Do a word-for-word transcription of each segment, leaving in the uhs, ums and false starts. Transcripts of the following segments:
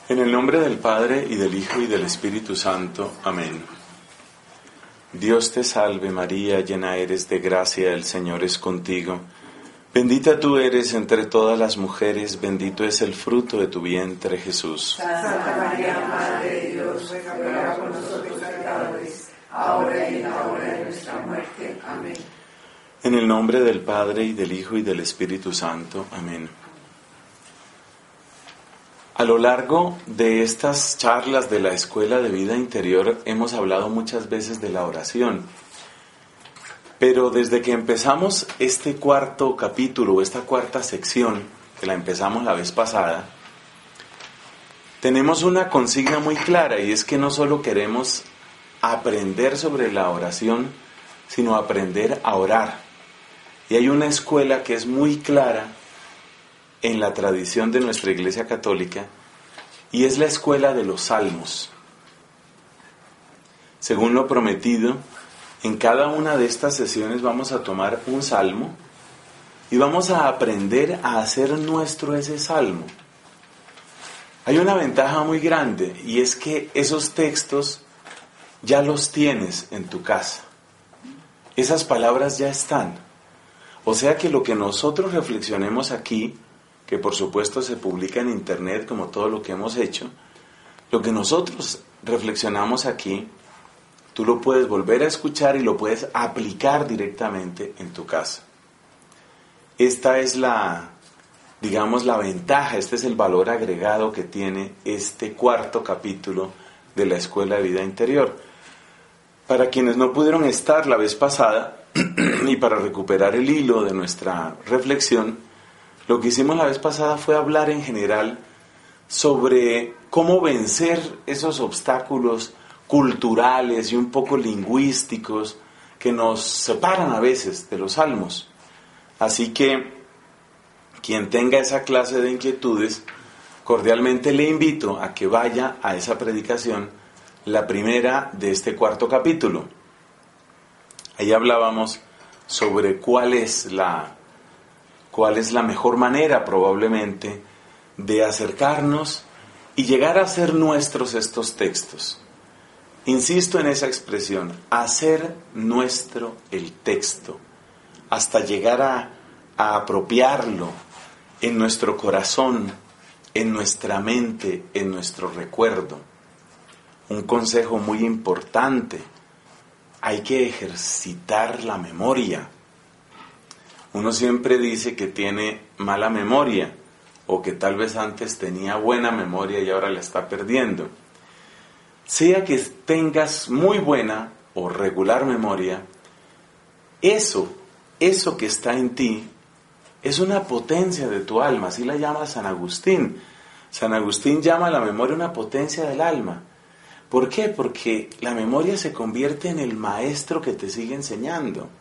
En el nombre del Padre, y del Hijo, y del Espíritu Santo. Amén. Dios te salve María, llena eres de gracia, el Señor es contigo. Bendita tú eres entre todas las mujeres, bendito es el fruto de tu vientre, Jesús. Santa María, Madre de Dios, ruega por nosotros pecadores, ahora y en la hora de nuestra muerte. Amén. En el nombre del Padre, y del Hijo, y del Espíritu Santo. Amén. A lo largo de estas charlas de la Escuela de Vida Interior hemos hablado muchas veces de la oración. Pero desde que empezamos este cuarto capítulo, esta cuarta sección, que la empezamos la vez pasada, tenemos una consigna muy clara, y es que no solo queremos aprender sobre la oración, sino aprender a orar. Y hay una escuela que es muy clara en la tradición de nuestra Iglesia Católica, y es la escuela de los salmos. Según lo prometido, en cada una de estas sesiones vamos a tomar un salmo y vamos a aprender a hacer nuestro ese salmo. Hay una ventaja muy grande, y es que esos textos ya los tienes en tu casa. Esas palabras ya están. O sea que lo que nosotros reflexionemos aquí, que por supuesto se publica en internet como todo lo que hemos hecho, lo que nosotros reflexionamos aquí, tú lo puedes volver a escuchar y lo puedes aplicar directamente en tu casa. Esta es la, digamos, la ventaja, este es el valor agregado que tiene este cuarto capítulo de la Escuela de Vida Interior. Para quienes no pudieron estar la vez pasada y para recuperar el hilo de nuestra reflexión, lo que hicimos la vez pasada fue hablar en general sobre cómo vencer esos obstáculos culturales y un poco lingüísticos que nos separan a veces de los salmos. Así que quien tenga esa clase de inquietudes, cordialmente le invito a que vaya a esa predicación, la primera de este cuarto capítulo. Ahí hablábamos sobre cuál es la, cuál es la mejor manera probablemente de acercarnos y llegar a hacer nuestros estos textos. Insisto en esa expresión, hacer nuestro el texto, hasta llegar a, a apropiarlo en nuestro corazón, en nuestra mente, en nuestro recuerdo. Un consejo muy importante, hay que ejercitar la memoria. Uno siempre dice que tiene mala memoria, o que tal vez antes tenía buena memoria y ahora la está perdiendo. Sea que tengas muy buena o regular memoria, eso, eso que está en ti, es una potencia de tu alma, así la llama San Agustín. San Agustín llama a la memoria una potencia del alma. ¿Por qué? Porque la memoria se convierte en el maestro que te sigue enseñando.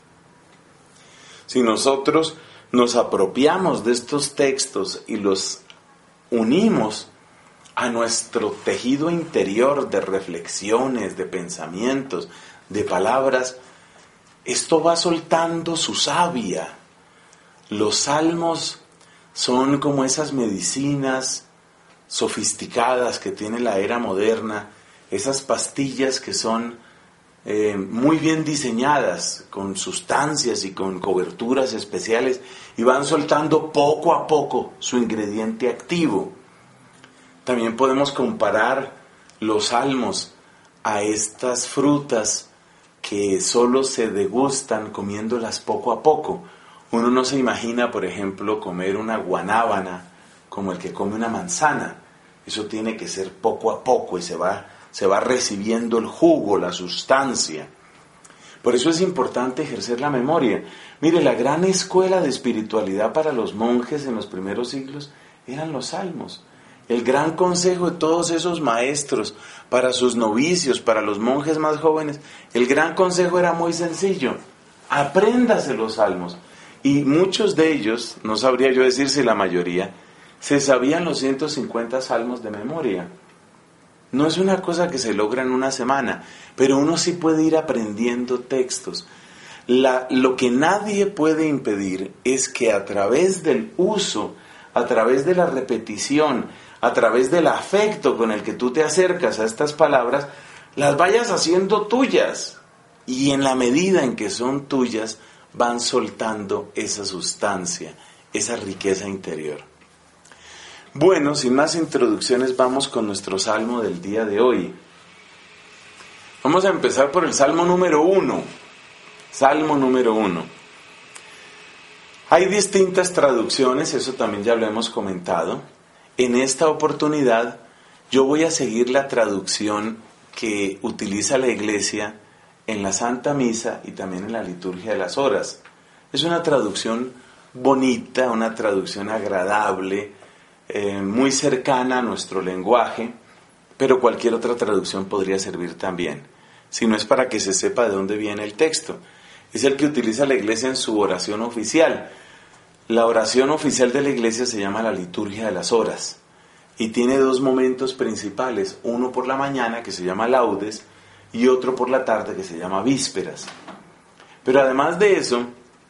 Si nosotros nos apropiamos de estos textos y los unimos a nuestro tejido interior de reflexiones, de pensamientos, de palabras, esto va soltando su savia. Los salmos son como esas medicinas sofisticadas que tiene la era moderna, esas pastillas que son eh, muy bien diseñadas, con sustancias y con coberturas especiales, y van soltando poco a poco su ingrediente activo. También podemos comparar los salmos a estas frutas que solo se degustan comiéndolas poco a poco. Uno no se imagina, por ejemplo, comer una guanábana como el que come una manzana. Eso tiene que ser poco a poco y se va, se va recibiendo el jugo, la sustancia. Por eso es importante ejercer la memoria. Mire, la gran escuela de espiritualidad para los monjes en los primeros siglos eran los salmos. El gran consejo de todos esos maestros para sus novicios, para los monjes más jóvenes, el gran consejo era muy sencillo: apréndase los salmos. Y muchos de ellos, no sabría yo decir si la mayoría, se sabían los ciento cincuenta salmos de memoria. No es una cosa que se logra en una semana, pero uno sí puede ir aprendiendo textos. La, lo que nadie puede impedir es que a través del uso, a través de la repetición, a través del afecto con el que tú te acercas a estas palabras, las vayas haciendo tuyas. Y en la medida en que son tuyas, van soltando esa sustancia, esa riqueza interior. Bueno, sin más introducciones, vamos con nuestro salmo del día de hoy. Vamos a empezar por el salmo número uno. Salmo número uno. Hay distintas traducciones, eso también ya lo hemos comentado. En esta oportunidad yo voy a seguir la traducción que utiliza la Iglesia en la Santa Misa y también en la liturgia de las horas. Es una traducción bonita, una traducción agradable, eh, muy cercana a nuestro lenguaje, pero cualquier otra traducción podría servir también, si no es para que se sepa de dónde viene el texto. Es el que utiliza la Iglesia en su oración oficial. La oración oficial de la Iglesia se llama la liturgia de las horas y tiene dos momentos principales, uno por la mañana que se llama laudes y otro por la tarde que se llama vísperas. Pero además de eso,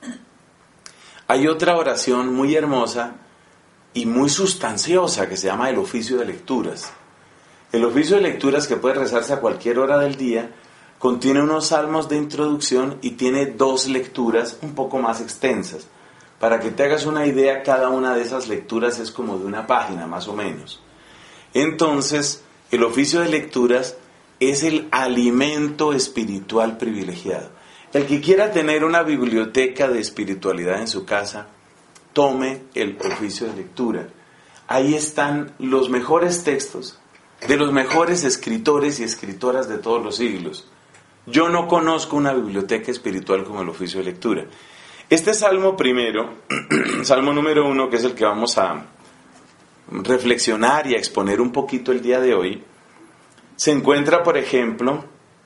hay otra oración muy hermosa y muy sustanciosa que se llama el oficio de lecturas. El oficio de lecturas, que puede rezarse a cualquier hora del día, contiene unos salmos de introducción y tiene dos lecturas un poco más extensas. Para que te hagas una idea, cada una de esas lecturas es como de una página más o menos. Entonces, el oficio de lecturas es el alimento espiritual privilegiado. El que quiera tener una biblioteca de espiritualidad en su casa, tome el oficio de lectura. Ahí están los mejores textos de los mejores escritores y escritoras de todos los siglos. Yo no conozco una biblioteca espiritual como el oficio de lectura. Este salmo primero, salmo número uno, que es el que vamos a reflexionar y a exponer un poquito el día de hoy, se encuentra, por ejemplo,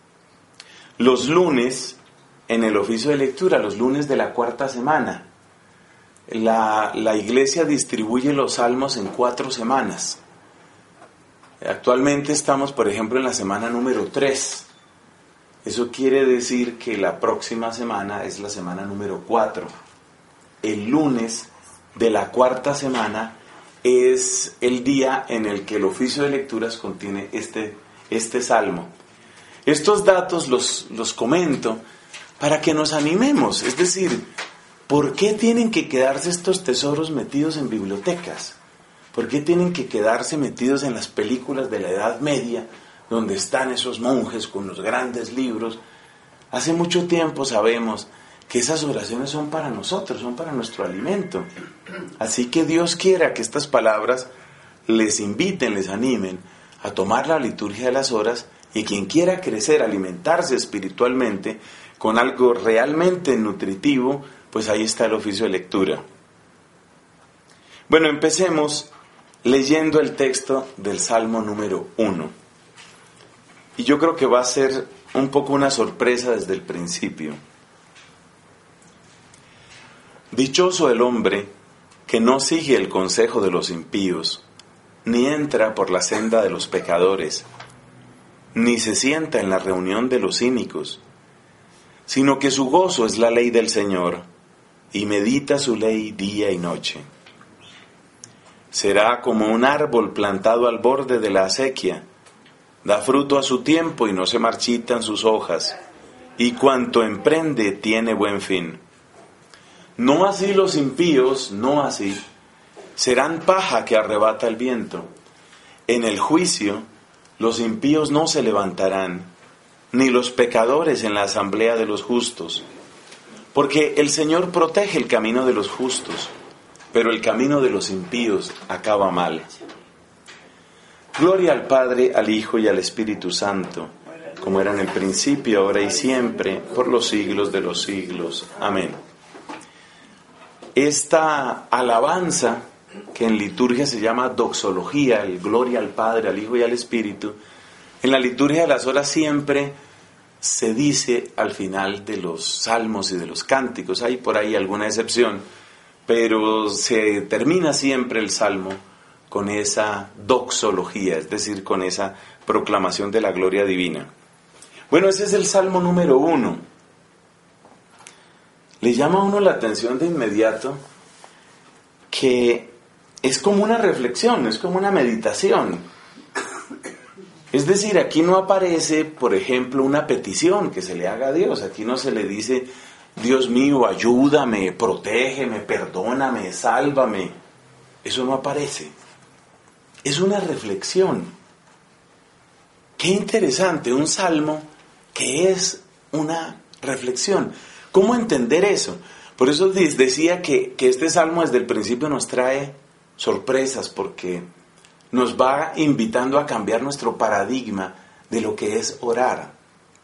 los lunes en el oficio de lectura, los lunes de la cuarta semana. La, la Iglesia distribuye los salmos en cuatro semanas. Actualmente estamos, por ejemplo, en la semana número tres. Eso quiere decir que la próxima semana es la semana número cuatro. El lunes de la cuarta semana es el día en el que el oficio de lecturas contiene este, este salmo. Estos datos los, los comento para que nos animemos. Es decir, ¿por qué tienen que quedarse estos tesoros metidos en bibliotecas? ¿Por qué tienen que quedarse metidos en las películas de la Edad Media, donde están esos monjes con los grandes libros? Hace mucho tiempo sabemos que esas oraciones son para nosotros, son para nuestro alimento. Así que Dios quiera que estas palabras les inviten, les animen a tomar la liturgia de las horas, y quien quiera crecer, alimentarse espiritualmente con algo realmente nutritivo, pues ahí está el oficio de lectura. Bueno, empecemos leyendo el texto del Salmo número uno. Y yo creo que va a ser un poco una sorpresa desde el principio. Dichoso el hombre que no sigue el consejo de los impíos, ni entra por la senda de los pecadores, ni se sienta en la reunión de los cínicos, sino que su gozo es la ley del Señor, y medita su ley día y noche. Será como un árbol plantado al borde de la acequia, da fruto a su tiempo y no se marchitan sus hojas, y cuanto emprende tiene buen fin. No así los impíos, no así, serán paja que arrebata el viento. En el juicio los impíos no se levantarán, ni los pecadores en la asamblea de los justos, porque el Señor protege el camino de los justos, pero el camino de los impíos acaba mal. Gloria al Padre, al Hijo y al Espíritu Santo, como era en el principio, ahora y siempre, por los siglos de los siglos. Amén. Esta alabanza, que en liturgia se llama doxología, el gloria al Padre, al Hijo y al Espíritu, en la liturgia de las horas siempre se dice al final de los salmos y de los cánticos. Hay por ahí alguna excepción, pero se termina siempre el salmo con esa doxología, es decir, con esa proclamación de la gloria divina. Bueno, ese es el salmo número uno. Le llama a uno la atención de inmediato que es como una reflexión, es como una meditación. Es decir, aquí no aparece, por ejemplo, una petición que se le haga a Dios. Aquí no se le dice, Dios mío, ayúdame, protégeme, perdóname, sálvame. Eso no aparece. Es una reflexión. Qué interesante, un salmo que es una reflexión. ¿Cómo entender eso? Por eso decía que, que este salmo desde el principio nos trae sorpresas, porque nos va invitando a cambiar nuestro paradigma de lo que es orar.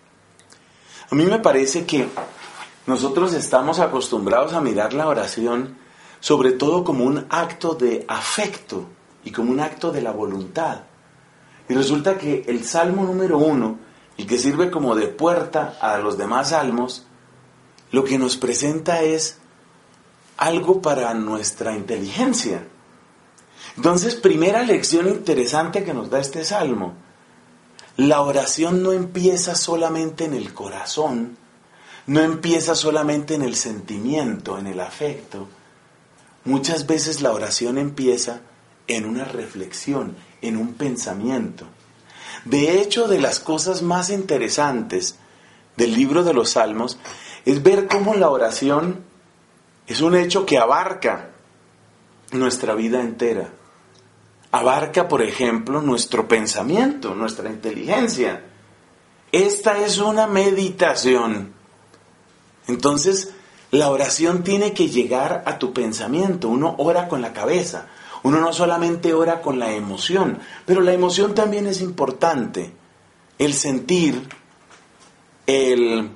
A mí me parece que nosotros estamos acostumbrados a mirar la oración sobre todo como un acto de afecto y como un acto de la voluntad. Y resulta que el salmo número uno, el que sirve como de puerta a los demás salmos, lo que nos presenta es algo para nuestra inteligencia. Entonces, primera lección interesante que nos da este salmo: la oración no empieza solamente en el corazón, no empieza solamente en el sentimiento, en el afecto. Muchas veces la oración empieza en una reflexión, en un pensamiento. De hecho, de las cosas más interesantes del libro de los Salmos es ver cómo la oración es un hecho que abarca nuestra vida entera. Abarca, por ejemplo, nuestro pensamiento, nuestra inteligencia. Esta es una meditación. Entonces, la oración tiene que llegar a tu pensamiento. Uno ora con la cabeza. Uno no solamente ora con la emoción, pero la emoción también es importante. El sentir, el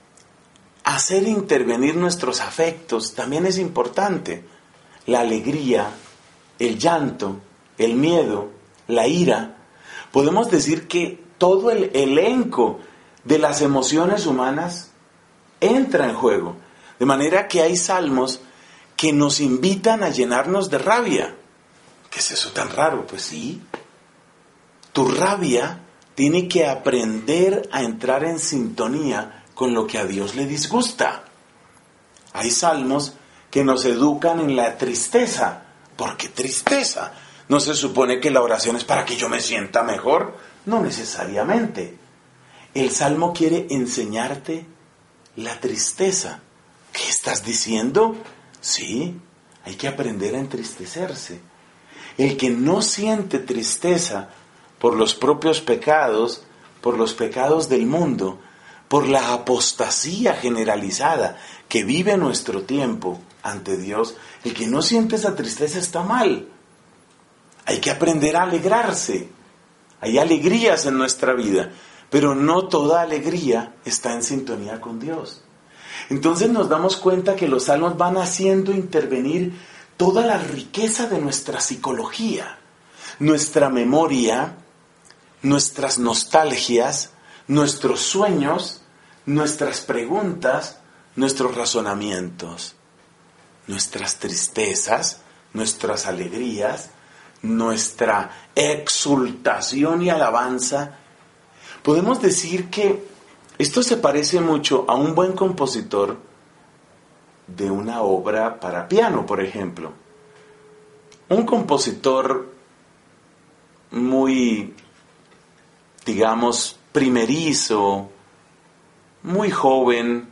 hacer intervenir nuestros afectos también es importante. La alegría, el llanto, el miedo, la ira. Podemos decir que todo el elenco de las emociones humanas entra en juego. De manera que hay salmos que nos invitan a llenarnos de rabia. ¿Qué es eso tan raro? Pues sí. Tu rabia tiene que aprender a entrar en sintonía con lo que a Dios le disgusta. Hay salmos que nos educan en la tristeza. ¿Por qué tristeza? ¿No se supone que la oración es para que yo me sienta mejor? No necesariamente. El salmo quiere enseñarte la tristeza. ¿Qué estás diciendo? Sí, hay que aprender a entristecerse. El que no siente tristeza por los propios pecados, por los pecados del mundo, por la apostasía generalizada que vive nuestro tiempo ante Dios, el que no siente esa tristeza está mal. Hay que aprender a alegrarse. Hay alegrías en nuestra vida, pero no toda alegría está en sintonía con Dios. Entonces nos damos cuenta que los salmos van haciendo intervenir toda la riqueza de nuestra psicología, nuestra memoria, nuestras nostalgias, nuestros sueños, nuestras preguntas, nuestros razonamientos, nuestras tristezas, nuestras alegrías, nuestra exultación y alabanza. Podemos decir que esto se parece mucho a un buen compositor de una obra para piano, por ejemplo. Un compositor muy, digamos, primerizo, muy joven,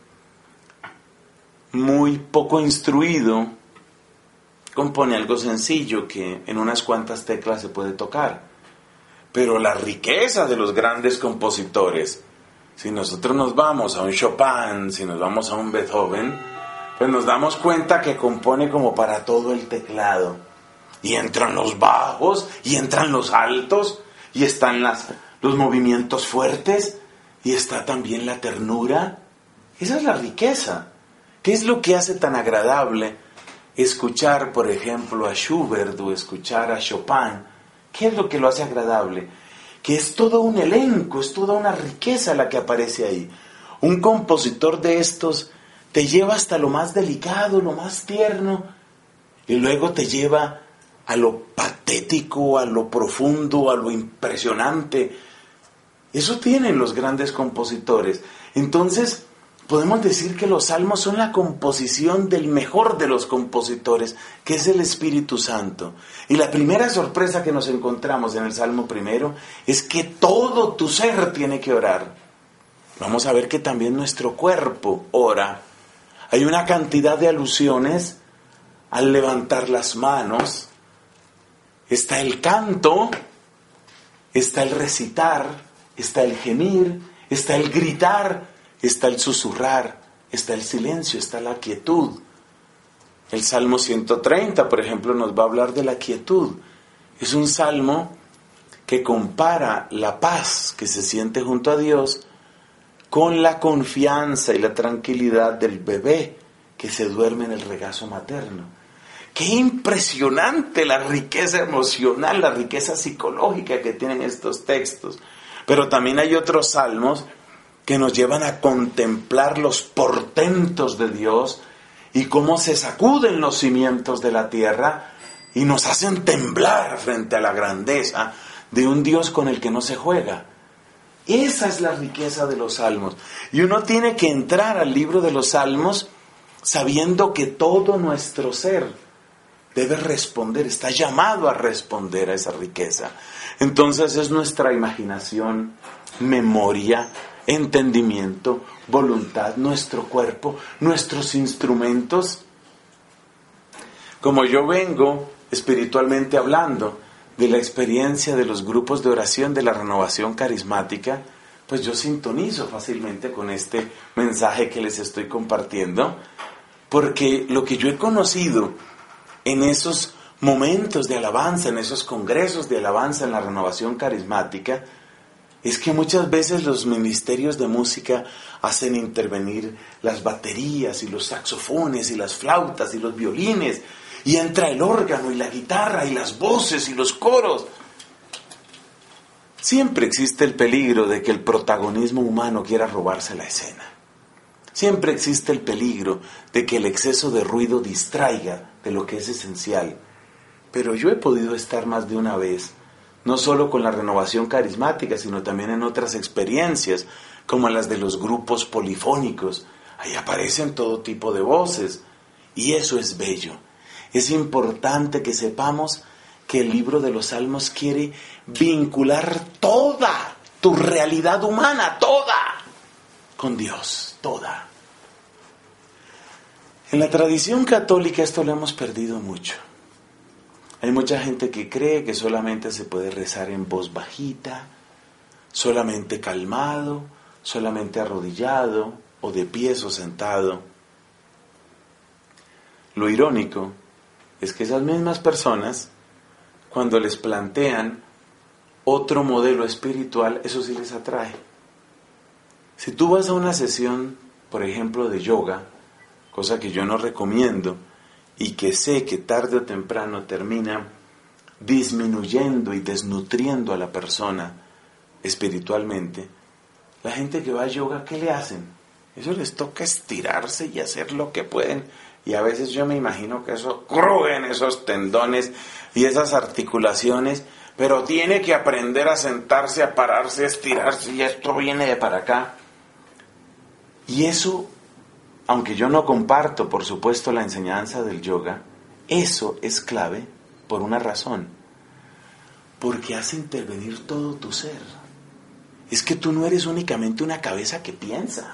muy poco instruido, compone algo sencillo que en unas cuantas teclas se puede tocar. Pero la riqueza de los grandes compositores, si nosotros nos vamos a un Chopin, si nos vamos a un Beethoven, pues nos damos cuenta que compone como para todo el teclado. Y entran los bajos, y entran los altos, y están las, los movimientos fuertes, y está también la ternura. Esa es la riqueza. ¿Qué es lo que hace tan agradable escuchar, por ejemplo, a Schubert o escuchar a Chopin? ¿Qué es lo que lo hace agradable? Que es todo un elenco, es toda una riqueza la que aparece ahí. Un compositor de estos te lleva hasta lo más delicado, lo más tierno, y luego te lleva a lo patético, a lo profundo, a lo impresionante. Eso tienen los grandes compositores. Entonces, podemos decir que los salmos son la composición del mejor de los compositores, que es el Espíritu Santo. Y la primera sorpresa que nos encontramos en el Salmo primero es que todo tu ser tiene que orar. Vamos a ver que también nuestro cuerpo ora. Hay una cantidad de alusiones al levantar las manos. Está el canto, está el recitar, está el gemir, está el gritar, está el susurrar, está el silencio, está la quietud. El Salmo ciento treinta, por ejemplo, nos va a hablar de la quietud. Es un salmo que compara la paz que se siente junto a Dios con la confianza y la tranquilidad del bebé que se duerme en el regazo materno. ¡Qué impresionante la riqueza emocional, la riqueza psicológica que tienen estos textos! Pero también hay otros salmos que nos llevan a contemplar los portentos de Dios y cómo se sacuden los cimientos de la tierra y nos hacen temblar frente a la grandeza de un Dios con el que no se juega. Esa es la riqueza de los salmos. Y uno tiene que entrar al libro de los salmos sabiendo que todo nuestro ser debe responder, está llamado a responder a esa riqueza. Entonces es nuestra imaginación, memoria, entendimiento, voluntad, nuestro cuerpo, nuestros instrumentos. Como yo vengo espiritualmente hablando de la experiencia de los grupos de oración de la renovación carismática, pues yo sintonizo fácilmente con este mensaje que les estoy compartiendo, porque lo que yo he conocido en esos momentos de alabanza, en esos congresos de alabanza en la renovación carismática, es que muchas veces los ministerios de música hacen intervenir las baterías y los saxofones y las flautas y los violines, y entra el órgano y la guitarra y las voces y los coros. Siempre existe el peligro de que el protagonismo humano quiera robarse la escena. Siempre existe el peligro de que el exceso de ruido distraiga de lo que es esencial. Pero yo he podido estar más de una vez, no solo con la renovación carismática, sino también en otras experiencias, como las de los grupos polifónicos. Ahí aparecen todo tipo de voces, y eso es bello. Es importante que sepamos que el libro de los Salmos quiere vincular toda tu realidad humana, toda, con Dios, toda. En la tradición católica esto lo hemos perdido mucho. Hay mucha gente que cree que solamente se puede rezar en voz bajita, solamente calmado, solamente arrodillado, o de pies o sentado. Lo irónico es que esas mismas personas, cuando les plantean otro modelo espiritual, eso sí les atrae. Si tú vas a una sesión, por ejemplo, de yoga, cosa que yo no recomiendo, y que sé que tarde o temprano termina disminuyendo y desnutriendo a la persona espiritualmente, la gente que va a yoga, ¿qué le hacen? Eso les toca estirarse y hacer lo que pueden, y a veces yo me imagino que eso crujen esos tendones y esas articulaciones, pero tiene que aprender a sentarse, a pararse, a estirarse, y esto viene de para acá. Y eso, aunque yo no comparto, por supuesto, la enseñanza del yoga, eso es clave por una razón. Porque hace intervenir todo tu ser. Es que tú no eres únicamente una cabeza que piensa.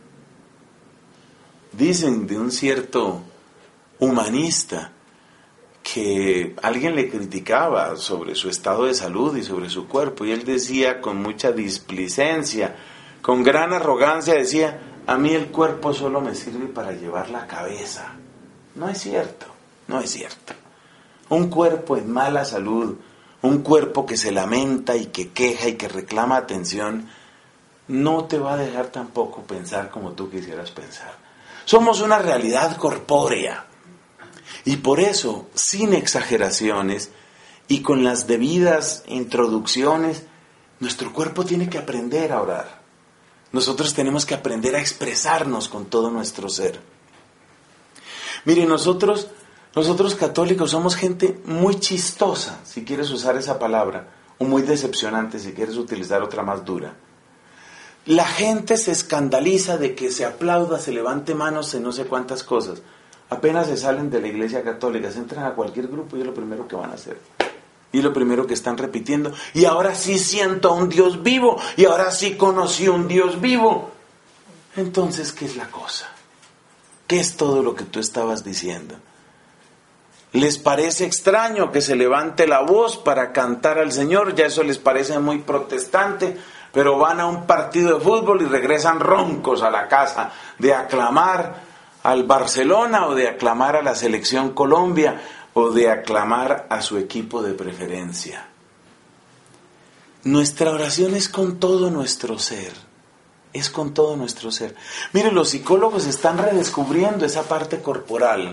Dicen de un cierto humanista que alguien le criticaba sobre su estado de salud y sobre su cuerpo, y él decía con mucha displicencia, con gran arrogancia, decía: a mí el cuerpo solo me sirve para llevar la cabeza. No es cierto, no es cierto. Un cuerpo en mala salud, un cuerpo que se lamenta y que queja y que reclama atención, no te va a dejar tampoco pensar como tú quisieras pensar. Somos una realidad corpórea. Y por eso, sin exageraciones y con las debidas introducciones, nuestro cuerpo tiene que aprender a orar. Nosotros tenemos que aprender a expresarnos con todo nuestro ser. Mire, nosotros, nosotros católicos somos gente muy chistosa, si quieres usar esa palabra, o muy decepcionante, si quieres utilizar otra más dura. La gente se escandaliza de que se aplauda, se levante manos en no sé cuántas cosas. Apenas se salen de la iglesia católica, se entran a cualquier grupo y es lo primero que van a hacer. Y es lo primero que están repitiendo. Y ahora sí siento a un Dios vivo. Y ahora sí conocí a un Dios vivo. Entonces, ¿qué es la cosa? ¿Qué es todo lo que tú estabas diciendo? ¿Les parece extraño que se levante la voz para cantar al Señor? Ya eso les parece muy protestante. Pero van a un partido de fútbol y regresan roncos a la casa de aclamar al Barcelona o de aclamar a la selección Colombia o de aclamar a su equipo de preferencia. Nuestra oración es con todo nuestro ser, es con todo nuestro ser. Mire, los psicólogos están redescubriendo esa parte corporal.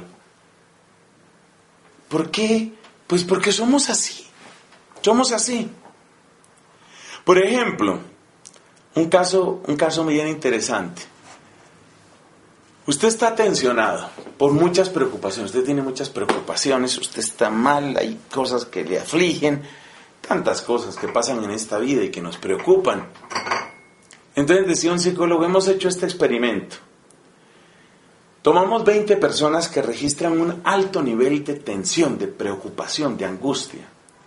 ¿Por qué? Pues porque somos así, somos así. Por ejemplo, un caso, un caso bien interesante. Usted está tensionado por muchas preocupaciones, usted tiene muchas preocupaciones, usted está mal, hay cosas que le afligen, tantas cosas que pasan en esta vida y que nos preocupan. Entonces decía un psicólogo, hemos hecho este experimento. Tomamos veinte personas que registran un alto nivel de tensión, de preocupación, de angustia.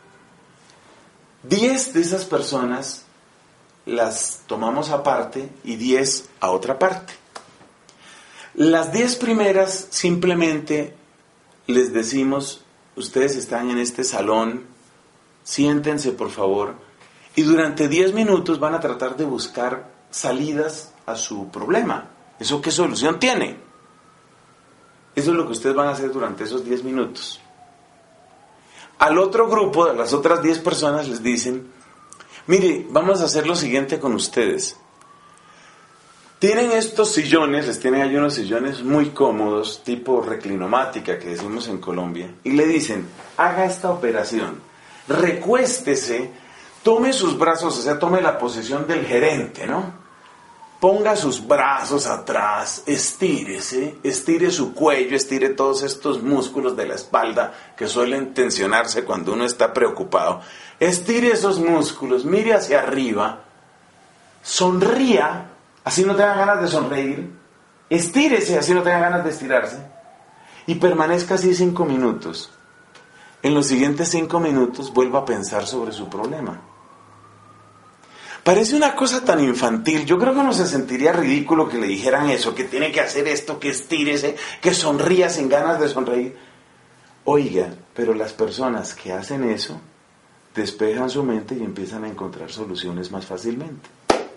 diez de esas personas las tomamos aparte y diez a otra parte. Las diez primeras simplemente les decimos, ustedes están en este salón, siéntense por favor, y durante diez minutos van a tratar de buscar salidas a su problema. ¿Eso qué solución tiene? Eso es lo que ustedes van a hacer durante esos diez minutos. Al otro grupo, a las otras diez personas les dicen, mire, vamos a hacer lo siguiente con ustedes. Tienen estos sillones, les tienen ahí unos sillones muy cómodos, tipo reclinomática que decimos en Colombia, y le dicen, haga esta operación, recuéstese, tome sus brazos, o sea, tome la posición del gerente, ¿no? Ponga sus brazos atrás, estírese, estire su cuello, estire todos estos músculos de la espalda que suelen tensionarse cuando uno está preocupado. Estire esos músculos, mire hacia arriba, sonría, así no tenga ganas de sonreír, estírese, así no tenga ganas de estirarse, y permanezca así cinco minutos. En los siguientes cinco minutos vuelva a pensar sobre su problema. Parece una cosa tan infantil, yo creo que uno se sentiría ridículo que le dijeran eso, que tiene que hacer esto, que estírese, que sonría sin ganas de sonreír. Oiga, pero las personas que hacen eso, despejan su mente y empiezan a encontrar soluciones más fácilmente.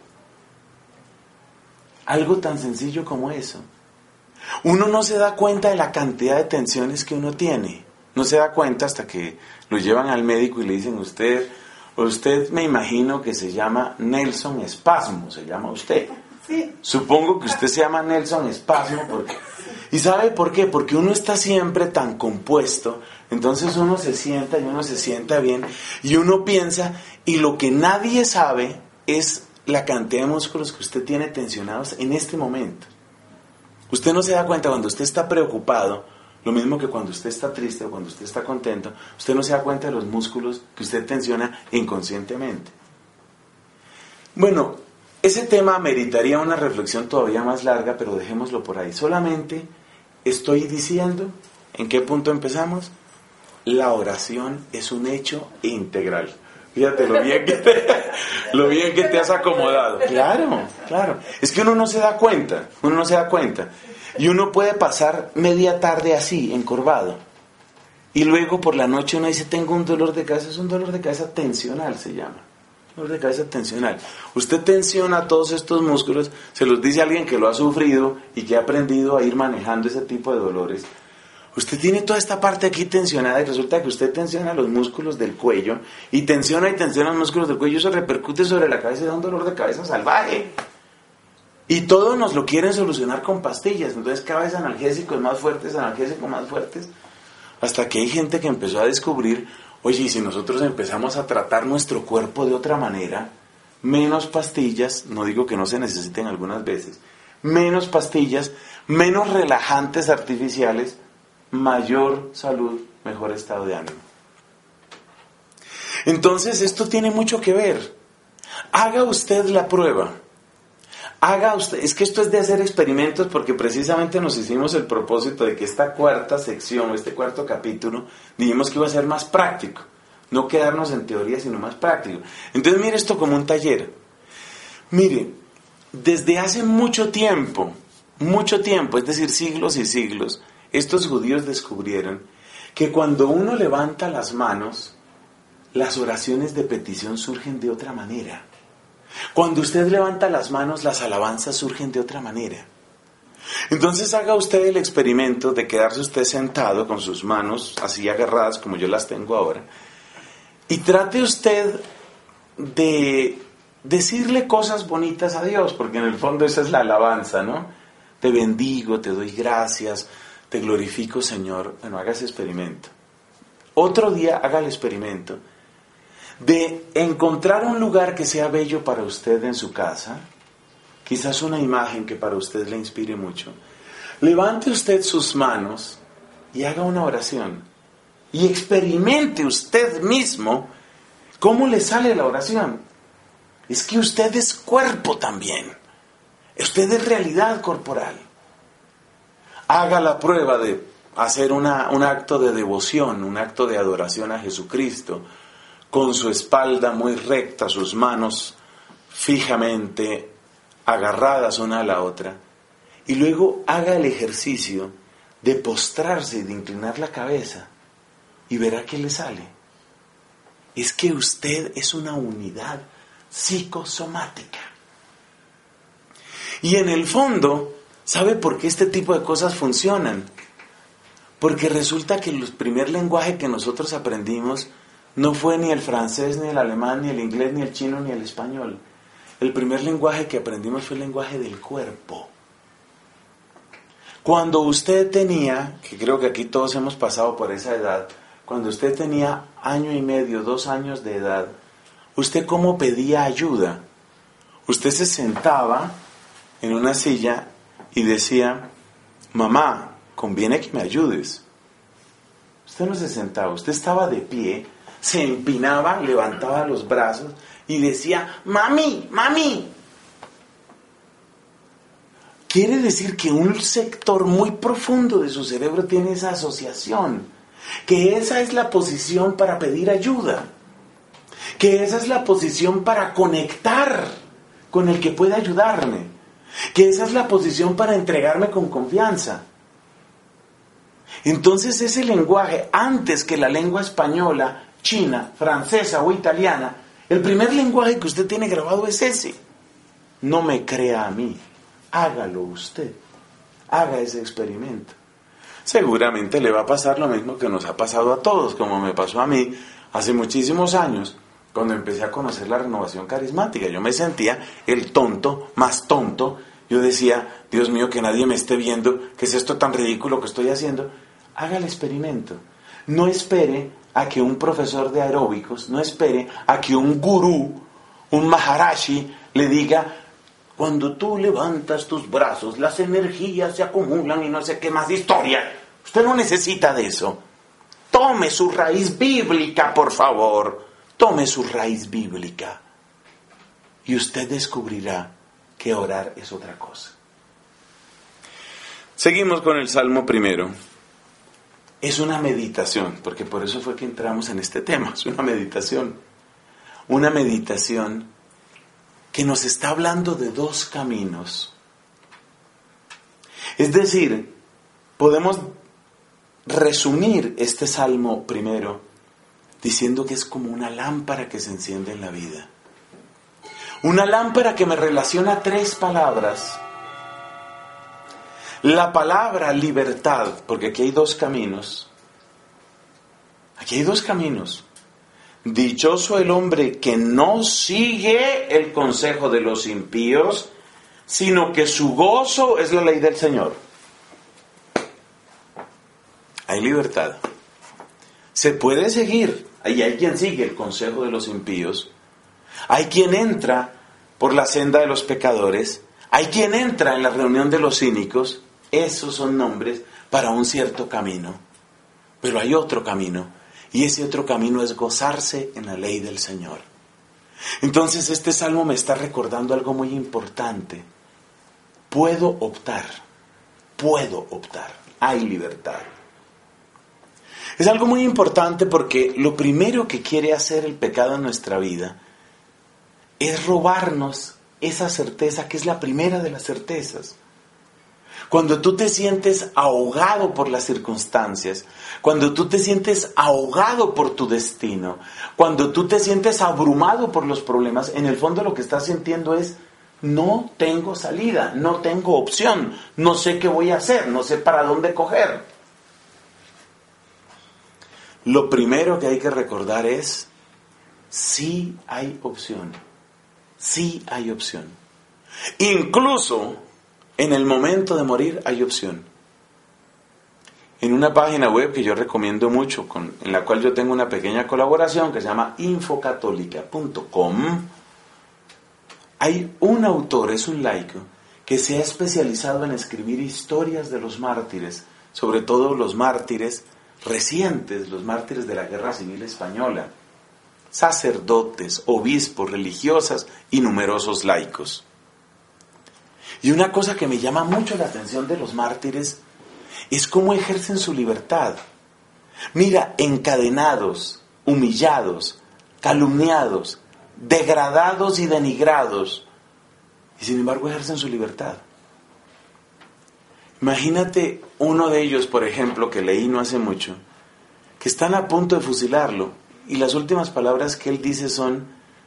Algo tan sencillo como eso. Uno no se da cuenta de la cantidad de tensiones que uno tiene. No se da cuenta hasta que lo llevan al médico y le dicen, usted... Usted me imagino que se llama Nelson Espasmo, se llama usted. Sí. Supongo que usted se llama Nelson Espasmo. Porque... ¿Y sabe por qué? Porque uno está siempre tan compuesto, entonces uno se sienta y uno se sienta bien, y uno piensa, y lo que nadie sabe es la cantidad de músculos que usted tiene tensionados en este momento. Usted no se da cuenta cuando usted está preocupado, lo mismo que cuando usted está triste o cuando usted está contento, usted no se da cuenta de los músculos que usted tensiona inconscientemente. Bueno, ese tema meritaría una reflexión todavía más larga, pero dejémoslo por ahí. Solamente estoy diciendo, ¿en qué punto empezamos? La oración es un hecho integral. Fíjate lo bien que te, lo bien que te has acomodado. Claro, claro. Es que uno no se da cuenta, uno no se da cuenta. Y uno puede pasar media tarde así, encorvado. Y luego por la noche uno dice, tengo un dolor de cabeza. Es un dolor de cabeza tensional, se llama. Dolor de cabeza tensional. Usted tensiona todos estos músculos, se los dice a alguien que lo ha sufrido y que ha aprendido a ir manejando ese tipo de dolores. Usted tiene toda esta parte aquí tensionada y resulta que usted tensiona los músculos del cuello y tensiona y tensiona los músculos del cuello y eso repercute sobre la cabeza y da un dolor de cabeza salvaje. Y todo nos lo quieren solucionar con pastillas. Entonces cada vez analgésicos más fuertes, analgésicos más fuertes. Hasta que hay gente que empezó a descubrir, oye, y si nosotros empezamos a tratar nuestro cuerpo de otra manera, menos pastillas, no digo que no se necesiten algunas veces, menos pastillas, menos relajantes artificiales, mayor salud, mejor estado de ánimo. Entonces esto tiene mucho que ver. Haga usted la prueba. haga usted, es que esto es de hacer experimentos porque precisamente nos hicimos el propósito de que esta cuarta sección, este cuarto capítulo, dijimos que iba a ser más práctico, no quedarnos en teoría sino más práctico. Entonces mire esto como un taller. Mire, desde hace mucho tiempo, mucho tiempo, es decir, siglos y siglos, estos judíos descubrieron que cuando uno levanta las manos, las oraciones de petición surgen de otra manera. Cuando usted levanta las manos, las alabanzas surgen de otra manera. Entonces haga usted el experimento de quedarse usted sentado con sus manos así agarradas como yo las tengo ahora y trate usted de decirle cosas bonitas a Dios, porque en el fondo esa es la alabanza, ¿no? Te bendigo, te doy gracias, te glorifico, Señor. Bueno, haga ese experimento. Otro día haga el experimento de encontrar un lugar que sea bello para usted en su casa, quizás una imagen que para usted le inspire mucho. Levante usted sus manos y haga una oración. Y experimente usted mismo cómo le sale la oración. Es que usted es cuerpo también. Usted es realidad corporal. Haga la prueba de hacer una, un acto de devoción, un acto de adoración a Jesucristo, con su espalda muy recta, sus manos fijamente agarradas una a la otra, y luego haga el ejercicio de postrarse y de inclinar la cabeza, y verá qué le sale. Es que usted es una unidad psicosomática. Y en el fondo, ¿sabe por qué este tipo de cosas funcionan? Porque resulta que el primer lenguaje que nosotros aprendimos no fue ni el francés, ni el alemán, ni el inglés, ni el chino, ni el español. El primer lenguaje que aprendimos fue el lenguaje del cuerpo. Cuando usted tenía, que creo que aquí todos hemos pasado por esa edad, cuando usted tenía año y medio, dos años de edad, ¿usted cómo pedía ayuda? Usted se sentaba en una silla y decía, mamá, conviene que me ayudes. Usted no se sentaba, usted estaba de pie, se empinaba, levantaba los brazos y decía, mami, mami. Quiere decir que un sector muy profundo de su cerebro tiene esa asociación, que esa es la posición para pedir ayuda, que esa es la posición para conectar con el que puede ayudarme, que esa es la posición para entregarme con confianza. Entonces ese lenguaje, antes que la lengua española, china, francesa o italiana, el primer lenguaje que usted tiene grabado es ese. No me crea a mí, hágalo usted, haga ese experimento. Seguramente le va a pasar lo mismo que nos ha pasado a todos, como me pasó a mí hace muchísimos años, cuando empecé a conocer la renovación carismática. Yo me sentía el tonto, más tonto. Yo decía, Dios mío, que nadie me esté viendo, ¿qué es esto tan ridículo que estoy haciendo? Haga el experimento. No espere a que un profesor de aeróbicos, no espere a que un gurú, un maharashi, le diga, cuando tú levantas tus brazos, las energías se acumulan y no sé qué más historia. Usted no necesita de eso. Tome su raíz bíblica, por favor. Tome su raíz bíblica. Y usted descubrirá que orar es otra cosa. Seguimos con el Salmo primero. Es una meditación, porque por eso fue que entramos en este tema. Es una meditación. Una meditación que nos está hablando de dos caminos. Es decir, podemos resumir este Salmo primero diciendo que es como una lámpara que se enciende en la vida. Una lámpara que me relaciona tres palabras. La palabra libertad, porque aquí hay dos caminos. Aquí hay dos caminos. Dichoso el hombre que no sigue el consejo de los impíos, sino que su gozo es la ley del Señor. Hay libertad. Se puede seguir. Ahí hay quien sigue el consejo de los impíos. Hay quien entra por la senda de los pecadores. Hay quien entra en la reunión de los cínicos. Esos son nombres para un cierto camino. Pero hay otro camino. Y ese otro camino es gozarse en la ley del Señor. Entonces este salmo me está recordando algo muy importante. puedo optar, puedo optar, hay libertad. Es algo muy importante porque lo primero que quiere hacer el pecado en nuestra vida es robarnos esa certeza que es la primera de las certezas. Cuando tú te sientes ahogado por las circunstancias, cuando tú te sientes ahogado por tu destino, cuando tú te sientes abrumado por los problemas, en el fondo lo que estás sintiendo es: no tengo salida, no tengo opción, no sé qué voy a hacer, no sé para dónde coger. Lo primero que hay que recordar es: sí hay opción, sí hay opción. Incluso en el momento de morir hay opción. En una página web que yo recomiendo mucho, con, en la cual yo tengo una pequeña colaboración que se llama infocatólica punto com, hay un autor, es un laico, que se ha especializado en escribir historias de los mártires, sobre todo los mártires recientes, los mártires de la Guerra Civil Española, sacerdotes, obispos, religiosas y numerosos laicos. Y una cosa que me llama mucho la atención de los mártires es cómo ejercen su libertad. Mira, encadenados, humillados, calumniados, degradados y denigrados, y sin embargo ejercen su libertad. Imagínate uno de ellos, por ejemplo, que leí no hace mucho, que están a punto de fusilarlo, y las últimas palabras que él dice son: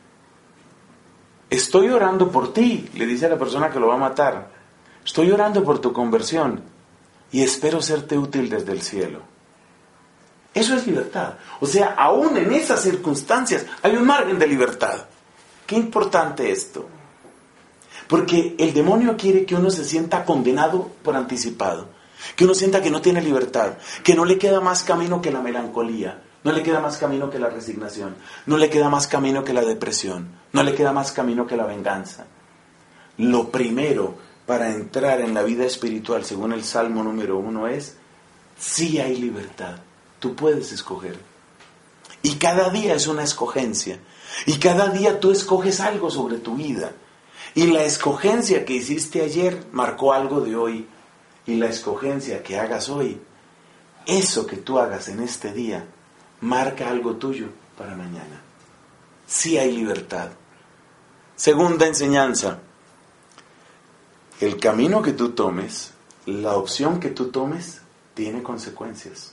estoy orando por ti, le dice a la persona que lo va a matar, estoy orando por tu conversión y espero serte útil desde el cielo. Eso es libertad. O sea, aún en esas circunstancias hay un margen de libertad. Qué importante esto. Porque el demonio quiere que uno se sienta condenado por anticipado, que uno sienta que no tiene libertad, que no le queda más camino que la melancolía, no le queda más camino que la resignación, no le queda más camino que la depresión, no le queda más camino que la venganza. Lo primero para entrar en la vida espiritual, según el Salmo número uno, es: sí hay libertad, tú puedes escoger. Y cada día es una escogencia, y cada día tú escoges algo sobre tu vida. Y la escogencia que hiciste ayer marcó algo de hoy, y la escogencia que hagas hoy, eso que tú hagas en este día, marca algo tuyo para mañana. Sí hay libertad. Segunda enseñanza: el camino que tú tomes, la opción que tú tomes, tiene consecuencias.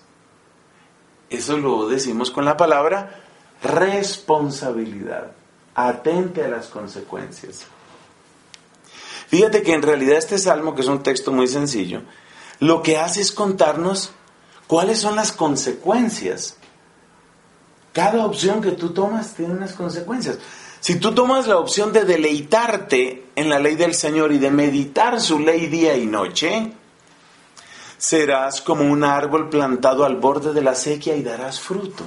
Eso lo decimos con la palabra responsabilidad. Atente a las consecuencias. Fíjate que en realidad este salmo, que es un texto muy sencillo, lo que hace es contarnos cuáles son las consecuencias. Cada opción que tú tomas tiene unas consecuencias. Si tú tomas la opción de deleitarte en la ley del Señor y de meditar su ley día y noche, serás como un árbol plantado al borde de la sequía y darás fruto.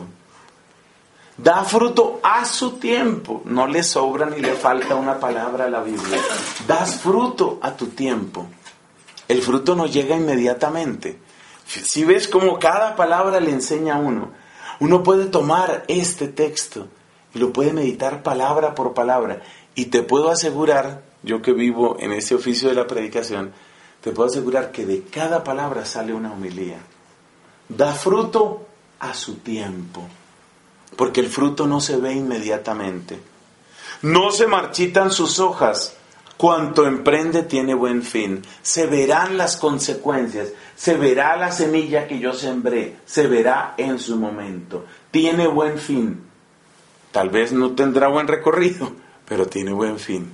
Da fruto a su tiempo. No le sobra ni le falta una palabra a la Biblia. Das fruto a tu tiempo. El fruto no llega inmediatamente. Si ves cómo cada palabra le enseña a uno, uno puede tomar este texto y lo puede meditar palabra por palabra. Y te puedo asegurar, yo que vivo en ese oficio de la predicación, te puedo asegurar que de cada palabra sale una homilía. Da fruto a su tiempo, porque el fruto no se ve inmediatamente. No se marchitan sus hojas. Cuanto emprende tiene buen fin. Se verán las consecuencias. Se verá la semilla que yo sembré. Se verá en su momento. Tiene buen fin. Tal vez no tendrá buen recorrido, pero tiene buen fin.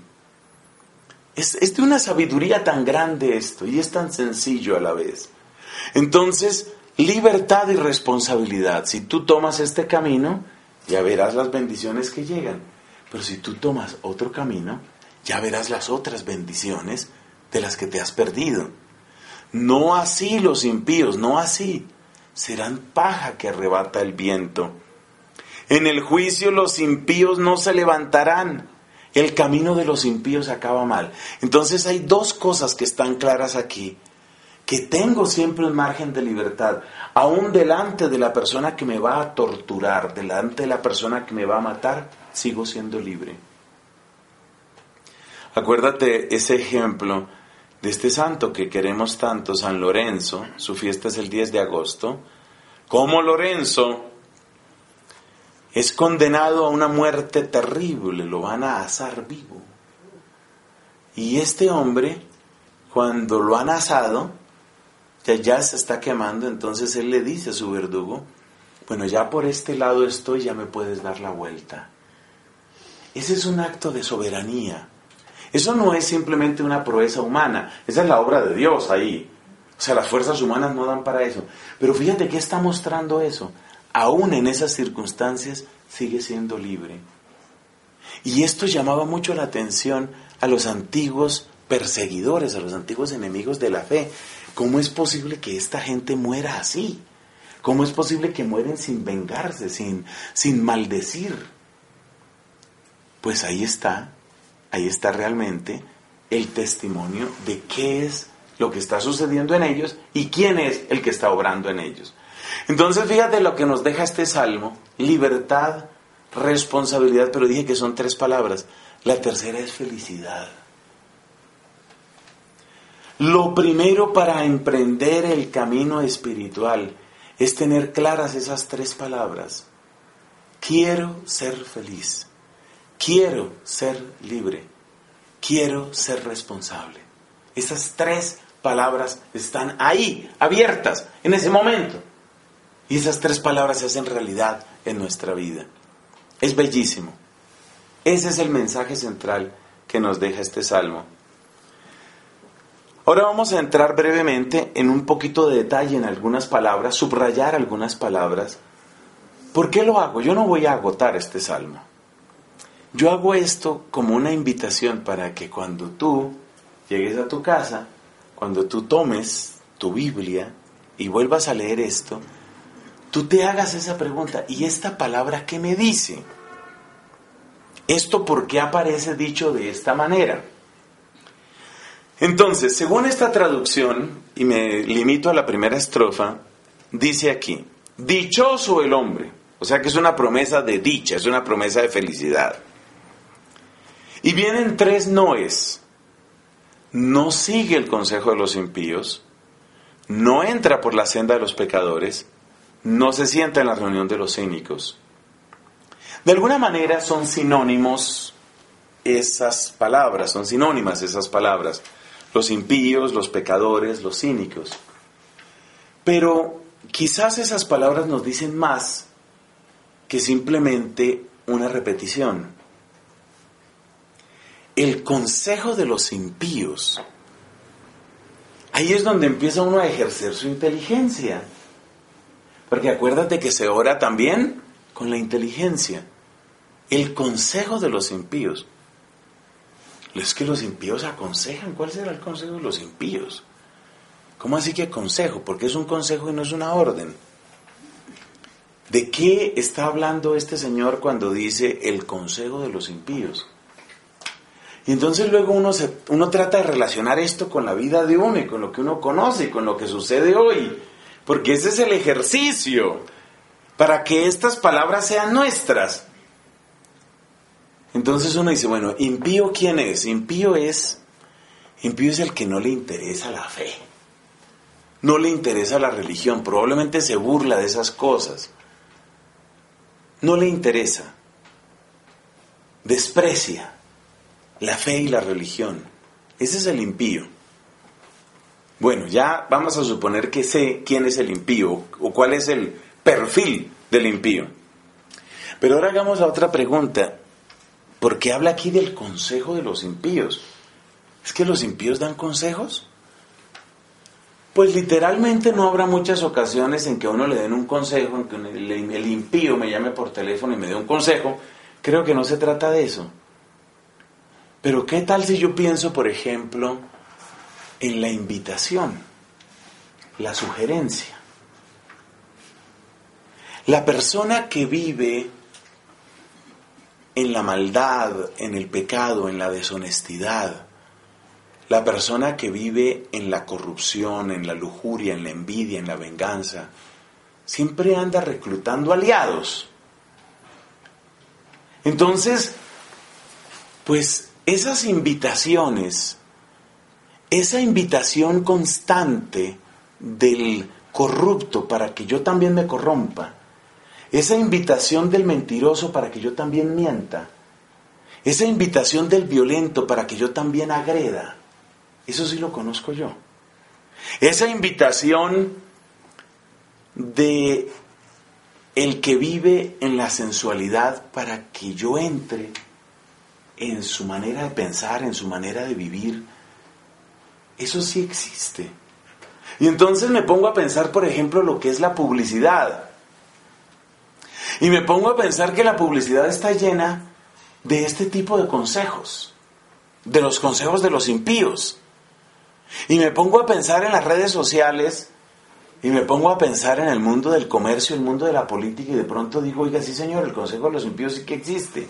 Es, es de una sabiduría tan grande esto, y es tan sencillo a la vez. Entonces, libertad y responsabilidad. Si tú tomas este camino, ya verás las bendiciones que llegan. Pero si tú tomas otro camino, ya verás las otras bendiciones de las que te has perdido. No así los impíos, no así. Serán paja que arrebata el viento. En el juicio los impíos no se levantarán. El camino de los impíos acaba mal. Entonces hay dos cosas que están claras aquí. Que tengo siempre un margen de libertad, aún delante de la persona que me va a torturar, delante de la persona que me va a matar, sigo siendo libre. Acuérdate ese ejemplo de este santo que queremos tanto, San Lorenzo. Su fiesta es el diez de agosto. Como Lorenzo es condenado a una muerte terrible, lo van a asar vivo. Y este hombre, cuando lo han asado, ya, ya se está quemando, entonces él le dice a su verdugo, bueno, ya por este lado estoy, ya me puedes dar la vuelta. Ese es un acto de soberanía. Eso no es simplemente una proeza humana, esa es la obra de Dios ahí. O sea, las fuerzas humanas no dan para eso. Pero fíjate qué está mostrando eso. Aún en esas circunstancias sigue siendo libre. Y esto llamaba mucho la atención a los antiguos perseguidores, a los antiguos enemigos de la fe. ¿Cómo es posible que esta gente muera así? ¿Cómo es posible que mueren sin vengarse, sin, sin maldecir? Pues ahí está, ahí está realmente el testimonio de qué es lo que está sucediendo en ellos y quién es el que está obrando en ellos. Entonces fíjate lo que nos deja este salmo: libertad, responsabilidad, pero dije que son tres palabras. La tercera es felicidad. Lo primero para emprender el camino espiritual es tener claras esas tres palabras. Quiero ser feliz, quiero ser libre, quiero ser responsable. Esas tres palabras están ahí, abiertas, en ese momento. Y esas tres palabras se hacen realidad en nuestra vida. Es bellísimo. Ese es el mensaje central que nos deja este salmo. Ahora vamos a entrar brevemente en un poquito de detalle en algunas palabras, subrayar algunas palabras. ¿Por qué lo hago? Yo no voy a agotar este salmo. Yo hago esto como una invitación para que cuando tú llegues a tu casa, cuando tú tomes tu Biblia y vuelvas a leer esto, tú te hagas esa pregunta: ¿y esta palabra qué me dice? ¿Esto por qué aparece dicho de esta manera? Entonces, según esta traducción, y me limito a la primera estrofa, dice aquí: dichoso el hombre. O sea que es una promesa de dicha, es una promesa de felicidad. Y vienen tres noes. No sigue el consejo de los impíos, no entra por la senda de los pecadores, no se sienta en la reunión de los cínicos. De alguna manera son sinónimos esas palabras, son sinónimas esas palabras. Los impíos, los pecadores, los cínicos. Pero quizás esas palabras nos dicen más que simplemente una repetición. El consejo de los impíos. Ahí es donde empieza uno a ejercer su inteligencia. Porque acuérdate que se ora también con la inteligencia. El consejo de los impíos. Es que los impíos aconsejan. ¿Cuál será el consejo de los impíos? ¿Cómo así que consejo? Porque es un consejo y no es una orden. ¿De qué está hablando este señor cuando dice el consejo de los impíos? Y entonces luego uno, se, uno trata de relacionar esto con la vida de uno y con lo que uno conoce y con lo que sucede hoy. Porque ese es el ejercicio para que estas palabras sean nuestras. Entonces uno dice, bueno, ¿impío quién es? Impío es, impío es el que no le interesa la fe. No le interesa la religión. Probablemente se burla de esas cosas. No le interesa. Desprecia la fe y la religión. Ese es el impío. Bueno, ya vamos a suponer que sé quién es el impío o cuál es el perfil del impío. Pero ahora hagamos la otra pregunta. ¿Por qué habla aquí del consejo de los impíos? ¿Es que los impíos dan consejos? Pues literalmente no habrá muchas ocasiones en que a uno le den un consejo, en que el impío me llame por teléfono y me dé un consejo. Creo que no se trata de eso. Pero ¿qué tal si yo pienso, por ejemplo, en la invitación, la sugerencia? La persona que vive en la maldad, en el pecado, en la deshonestidad, la persona que vive en la corrupción, en la lujuria, en la envidia, en la venganza, siempre anda reclutando aliados. Entonces, pues esas invitaciones, esa invitación constante del corrupto para que yo también me corrompa, esa invitación del mentiroso para que yo también mienta, esa invitación del violento para que yo también agreda, eso sí lo conozco yo. Esa invitación de el que vive en la sensualidad para que yo entre en su manera de pensar, en su manera de vivir, eso sí existe. Y entonces me pongo a pensar, por ejemplo, lo que es la publicidad. Y me pongo a pensar que la publicidad está llena de este tipo de consejos, de los consejos de los impíos. Y me pongo a pensar en las redes sociales, y me pongo a pensar en el mundo del comercio, el mundo de la política, y de pronto digo, oiga, sí señor, el consejo de los impíos sí que existe.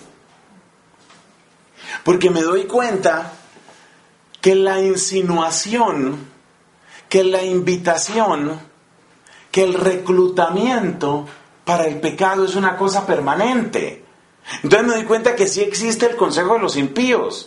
Porque me doy cuenta que la insinuación, que la invitación, que el reclutamiento para el pecado es una cosa permanente. Entonces me doy cuenta que sí existe el consejo de los impíos.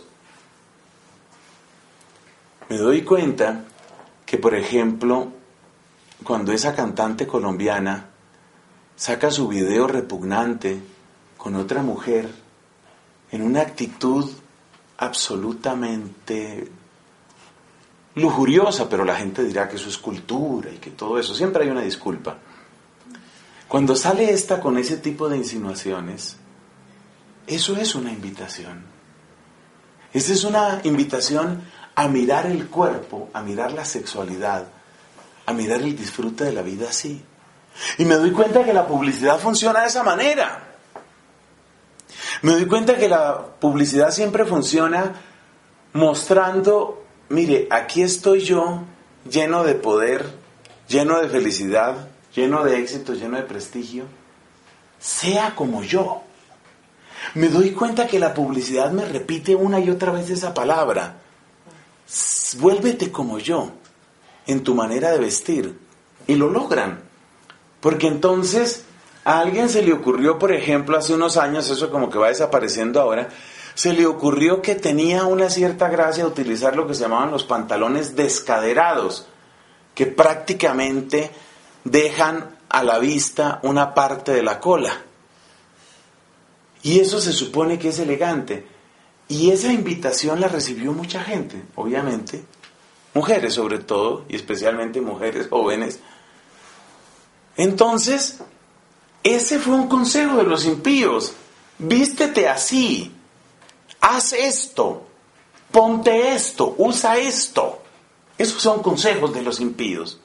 Me doy cuenta que, por ejemplo, cuando esa cantante colombiana saca su video repugnante con otra mujer en una actitud absolutamente lujuriosa, pero la gente dirá que eso es cultura y que todo eso, siempre hay una disculpa. Cuando sale esta con ese tipo de insinuaciones, eso es una invitación. Esa es una invitación a mirar el cuerpo, a mirar la sexualidad, a mirar el disfrute de la vida así. Y me doy cuenta que la publicidad funciona de esa manera. Me doy cuenta que la publicidad siempre funciona mostrando, mire, aquí estoy yo, lleno de poder, lleno de felicidad, lleno de éxito, lleno de prestigio, sea como yo. Me doy cuenta que la publicidad me repite una y otra vez esa palabra. Vuélvete como yo, en tu manera de vestir. Y lo logran. Porque entonces a alguien se le ocurrió, por ejemplo, hace unos años, eso como que va desapareciendo ahora, se le ocurrió que tenía una cierta gracia utilizar lo que se llamaban los pantalones descaderados, que prácticamente dejan a la vista una parte de la cola. Y eso se supone que es elegante. Y esa invitación la recibió mucha gente, obviamente, mujeres sobre todo, y especialmente mujeres jóvenes. Entonces, ese fue un consejo de los impíos. Vístete así, haz esto, ponte esto, usa esto. Esos son consejos de los impíos.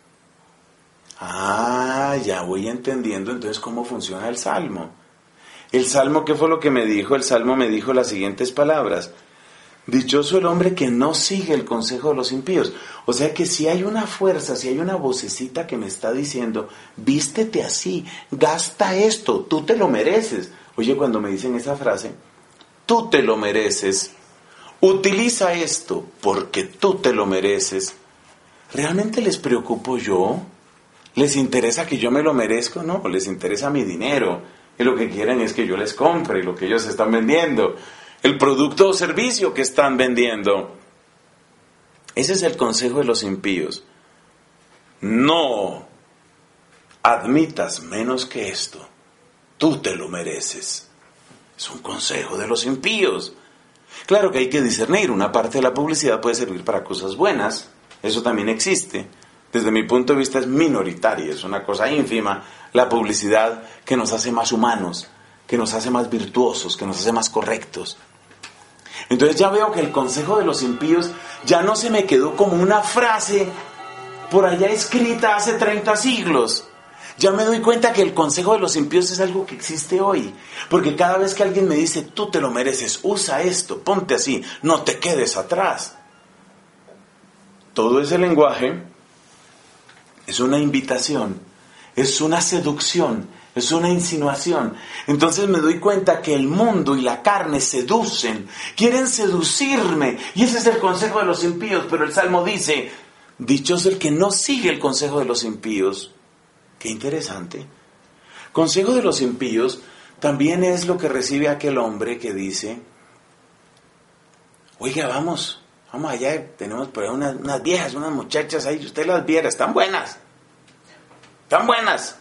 Ah, ya voy entendiendo entonces cómo funciona el Salmo. El Salmo, ¿qué fue lo que me dijo? El Salmo me dijo las siguientes palabras. Dichoso el hombre que no sigue el consejo de los impíos. O sea que si hay una fuerza, si hay una vocecita que me está diciendo, vístete así, gasta esto, tú te lo mereces. Oye, cuando me dicen esa frase, tú te lo mereces, utiliza esto porque tú te lo mereces. ¿Realmente les preocupo yo? ¿Les interesa que yo me lo merezco? No, les interesa mi dinero. Y lo que quieren es que yo les compre lo que ellos están vendiendo, el producto o servicio que están vendiendo. Ese es el consejo de los impíos. No admitas menos que esto. Tú te lo mereces. Es un consejo de los impíos. Claro que hay que discernir. Una parte de la publicidad puede servir para cosas buenas. Eso también existe. Desde mi punto de vista es minoritaria, es una cosa ínfima la publicidad que nos hace más humanos, que nos hace más virtuosos, que nos hace más correctos. Entonces ya veo que el consejo de los impíos ya no se me quedó como una frase por allá escrita hace treinta siglos. Ya me doy cuenta que el consejo de los impíos es algo que existe hoy. Porque cada vez que alguien me dice, tú te lo mereces, usa esto, ponte así, no te quedes atrás. Todo ese lenguaje es una invitación, es una seducción, es una insinuación. Entonces me doy cuenta que el mundo y la carne seducen, quieren seducirme. Y ese es el consejo de los impíos. Pero el Salmo dice, dichoso el que no sigue el consejo de los impíos. Qué interesante. Consejo de los impíos también es lo que recibe aquel hombre que dice, oiga, vamos, Vamos allá, tenemos por ahí unas, unas viejas, unas muchachas ahí, usted las viera, están buenas. Están buenas.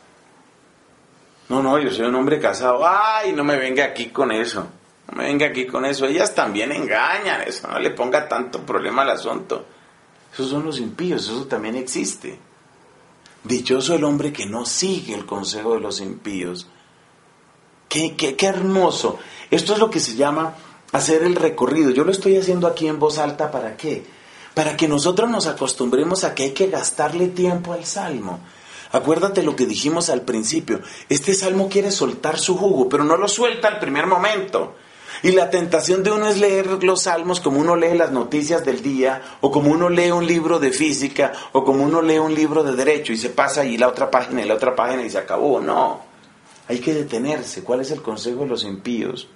No, no, yo soy un hombre casado. Ay, no me venga aquí con eso. No me venga aquí con eso. Ellas también engañan. Eso no le ponga tanto problema al asunto. Esos son los impíos, eso también existe. Dichoso el hombre que no sigue el consejo de los impíos. Qué, qué, qué hermoso. Esto es lo que se llama hacer el recorrido. Yo lo estoy haciendo aquí en voz alta, ¿para qué? Para que nosotros nos acostumbremos a que hay que gastarle tiempo al salmo. Acuérdate lo que dijimos al principio. Este salmo quiere soltar su jugo, pero no lo suelta al primer momento. Y la tentación de uno es leer los salmos como uno lee las noticias del día, o como uno lee un libro de física, o como uno lee un libro de derecho, y se pasa y la otra página y la otra página y se acabó. No, hay que detenerse. ¿Cuál es el consejo de los impíos?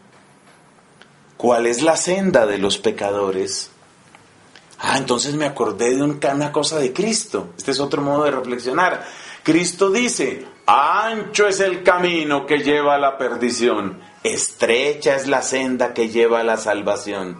¿Cuál es la senda de los pecadores? Ah, entonces me acordé de un, una cosa de Cristo. Este es otro modo de reflexionar. Cristo dice, ancho es el camino que lleva a la perdición, estrecha es la senda que lleva a la salvación.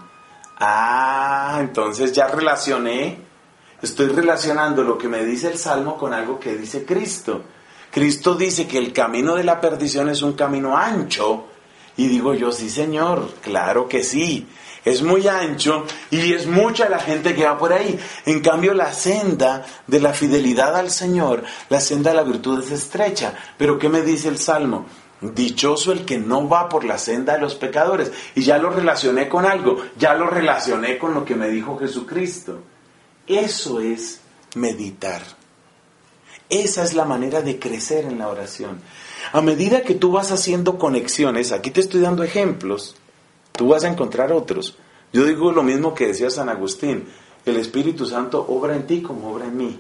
Ah, entonces ya relacioné, estoy relacionando lo que me dice el Salmo con algo que dice Cristo. Cristo dice que el camino de la perdición es un camino ancho, y digo yo, sí señor, claro que sí. Es muy ancho y es mucha la gente que va por ahí. En cambio, la senda de la fidelidad al Señor, la senda de la virtud es estrecha. Pero ¿qué me dice el Salmo? Dichoso el que no va por la senda de los pecadores. Y ya lo relacioné con algo, ya lo relacioné con lo que me dijo Jesucristo. Eso es meditar. Esa es la manera de crecer en la oración. A medida que tú vas haciendo conexiones, aquí te estoy dando ejemplos, tú vas a encontrar otros. Yo digo lo mismo que decía San Agustín, el Espíritu Santo obra en ti como obra en mí.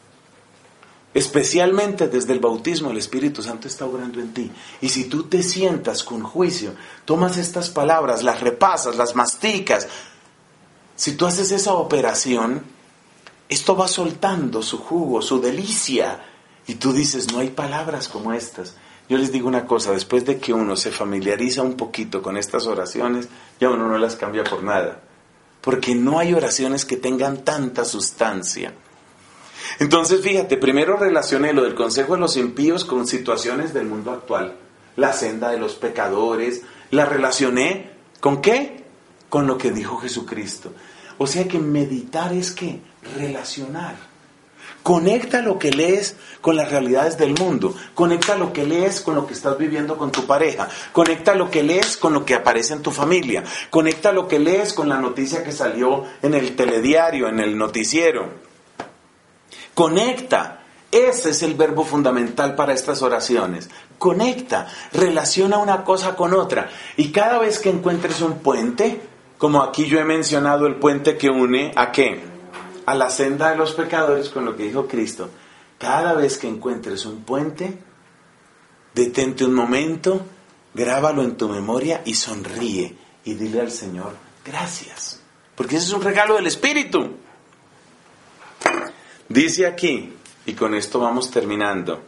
Especialmente desde el bautismo el Espíritu Santo está obrando en ti. Y si tú te sientas con juicio, tomas estas palabras, las repasas, las masticas, si tú haces esa operación, esto va soltando su jugo, su delicia. Y tú dices, no hay palabras como estas. Yo les digo una cosa, después de que uno se familiariza un poquito con estas oraciones, ya uno no las cambia por nada. Porque no hay oraciones que tengan tanta sustancia. Entonces, fíjate, primero relacioné lo del consejo de los impíos con situaciones del mundo actual. La senda de los pecadores, la relacioné ¿con qué? Con lo que dijo Jesucristo. O sea que meditar es ¿qué? Relacionar. Conecta lo que lees con las realidades del mundo. Conecta lo que lees con lo que estás viviendo con tu pareja. Conecta lo que lees con lo que aparece en tu familia. Conecta lo que lees con la noticia que salió en el telediario, en el noticiero. Conecta. Ese es el verbo fundamental para estas oraciones. Conecta. Relaciona una cosa con otra. Y cada vez que encuentres un puente, como aquí yo he mencionado el puente que une ¿a qué? A la senda de los pecadores con lo que dijo Cristo. Cada vez que encuentres un puente, detente un momento, grábalo en tu memoria y sonríe y dile al Señor, gracias. Porque ese es un regalo del Espíritu. Dice aquí, y con esto vamos terminando.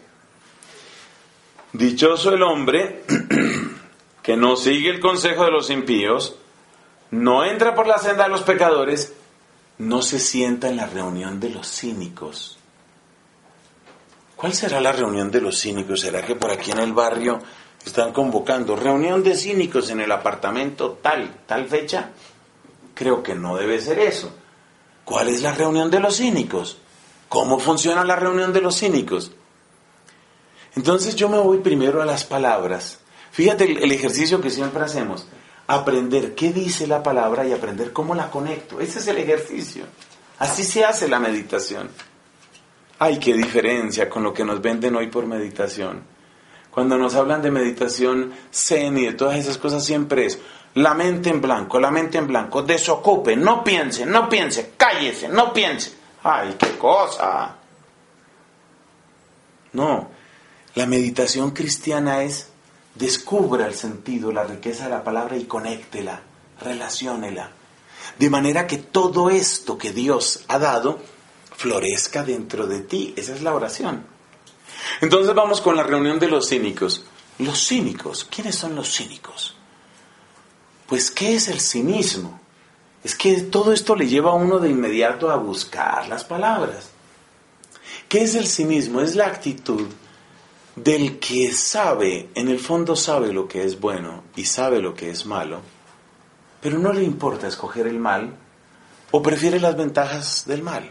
Dichoso el hombre que no sigue el consejo de los impíos, no entra por la senda de los pecadores, no se sienta en la reunión de los cínicos. ¿Cuál será la reunión de los cínicos? ¿Será que por aquí en el barrio están convocando reunión de cínicos en el apartamento tal, tal fecha? Creo que no debe ser eso. ¿Cuál es la reunión de los cínicos? ¿Cómo funciona la reunión de los cínicos? Entonces yo me voy primero a las palabras. Fíjate el, el ejercicio que siempre hacemos. Aprender qué dice la palabra y aprender cómo la conecto. Ese es el ejercicio. Así se hace la meditación. Ay, qué diferencia con lo que nos venden hoy por meditación. Cuando nos hablan de meditación zen y de todas esas cosas, siempre es la mente en blanco, la mente en blanco, desocupe, no piense, no piense, cállese, no piense. Ay, qué cosa. No, la meditación cristiana es descubra el sentido, la riqueza de la palabra y conéctela, relaciónela. De manera que todo esto que Dios ha dado florezca dentro de ti. Esa es la oración. Entonces vamos con la reunión de los cínicos. Los cínicos, ¿quiénes son los cínicos? Pues, ¿qué es el cinismo? Es que todo esto le lleva a uno de inmediato a buscar las palabras. ¿Qué es el cinismo? Es la actitud del que sabe, en el fondo sabe lo que es bueno y sabe lo que es malo, pero no le importa escoger el mal o prefiere las ventajas del mal.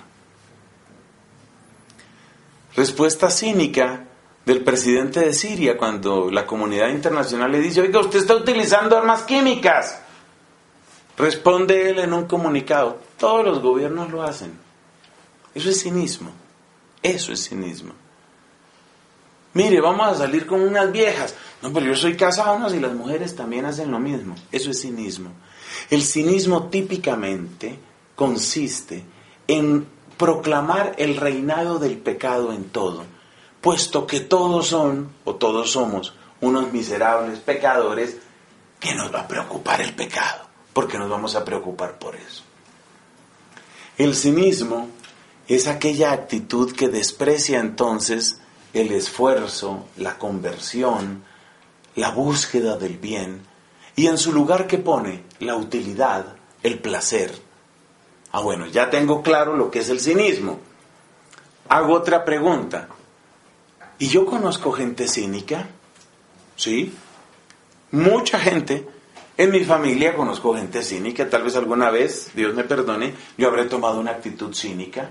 Respuesta cínica del presidente de Siria cuando la comunidad internacional le dice: oiga, usted está utilizando armas químicas. Responde él en un comunicado: todos los gobiernos lo hacen. Eso es cinismo. Eso es cinismo. Mire, vamos a salir con unas viejas. No, pero yo soy casado, no, si las mujeres también hacen lo mismo. Eso es cinismo. El cinismo típicamente consiste en proclamar el reinado del pecado en todo, puesto que todos son, o todos somos, unos miserables pecadores. ¿Qué nos va a preocupar el pecado? ¿Por qué nos vamos a preocupar por eso? El cinismo es aquella actitud que desprecia entonces el esfuerzo, la conversión, la búsqueda del bien, y en su lugar ¿qué pone? La utilidad, el placer. Ah, bueno, ya tengo claro lo que es el cinismo. Hago otra pregunta. ¿Y yo conozco gente cínica? ¿Sí? Mucha gente. En mi familia conozco gente cínica. Tal vez alguna vez, Dios me perdone, yo habré tomado una actitud cínica.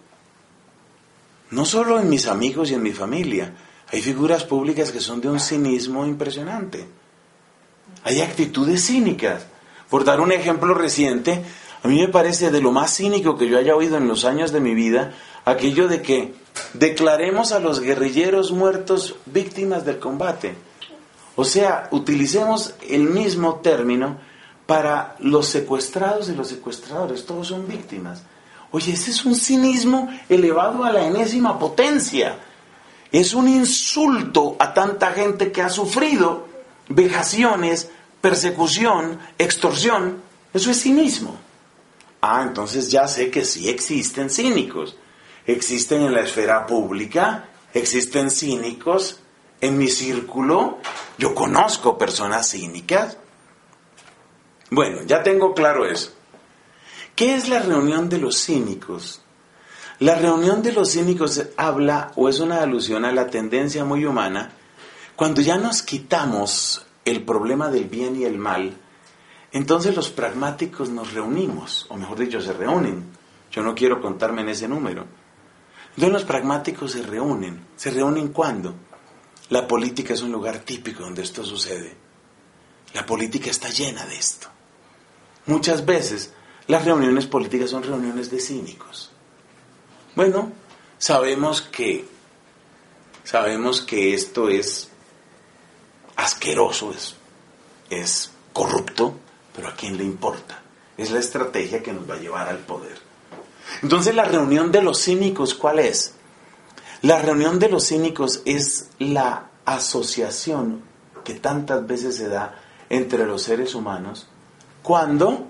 No solo en mis amigos y en mi familia. Hay figuras públicas que son de un cinismo impresionante. Hay actitudes cínicas. Por dar un ejemplo reciente, a mí me parece de lo más cínico que yo haya oído en los años de mi vida, aquello de que declaremos a los guerrilleros muertos víctimas del combate. O sea, utilicemos el mismo término para los secuestrados y los secuestradores. Todos son víctimas. Oye, ese es un cinismo elevado a la enésima potencia. Es un insulto a tanta gente que ha sufrido vejaciones, persecución, extorsión. Eso es cinismo. Ah, entonces ya sé que sí existen cínicos. Existen en la esfera pública, existen cínicos en mi círculo. Yo conozco personas cínicas. Bueno, ya tengo claro eso. ¿Qué es la reunión de los cínicos? La reunión de los cínicos habla o es una alusión a la tendencia muy humana cuando ya nos quitamos el problema del bien y el mal. Entonces los pragmáticos nos reunimos, o mejor dicho, se reúnen. Yo no quiero contarme en ese número. Entonces los pragmáticos se reúnen. ¿Se reúnen cuándo? La política es un lugar típico donde esto sucede. La política está llena de esto. Muchas veces las reuniones políticas son reuniones de cínicos. Bueno, sabemos que, sabemos que esto es asqueroso, es, es corrupto, pero ¿a quién le importa? Es la estrategia que nos va a llevar al poder. Entonces, la reunión de los cínicos, ¿cuál es? La reunión de los cínicos es la asociación que tantas veces se da entre los seres humanos cuando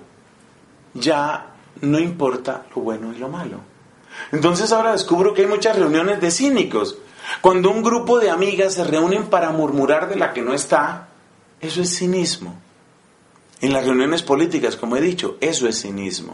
ya no importa lo bueno y lo malo. Entonces ahora descubro que hay muchas reuniones de cínicos. Cuando un grupo de amigas se reúnen para murmurar de la que no está, eso es cinismo. En las reuniones políticas, como he dicho, eso es cinismo.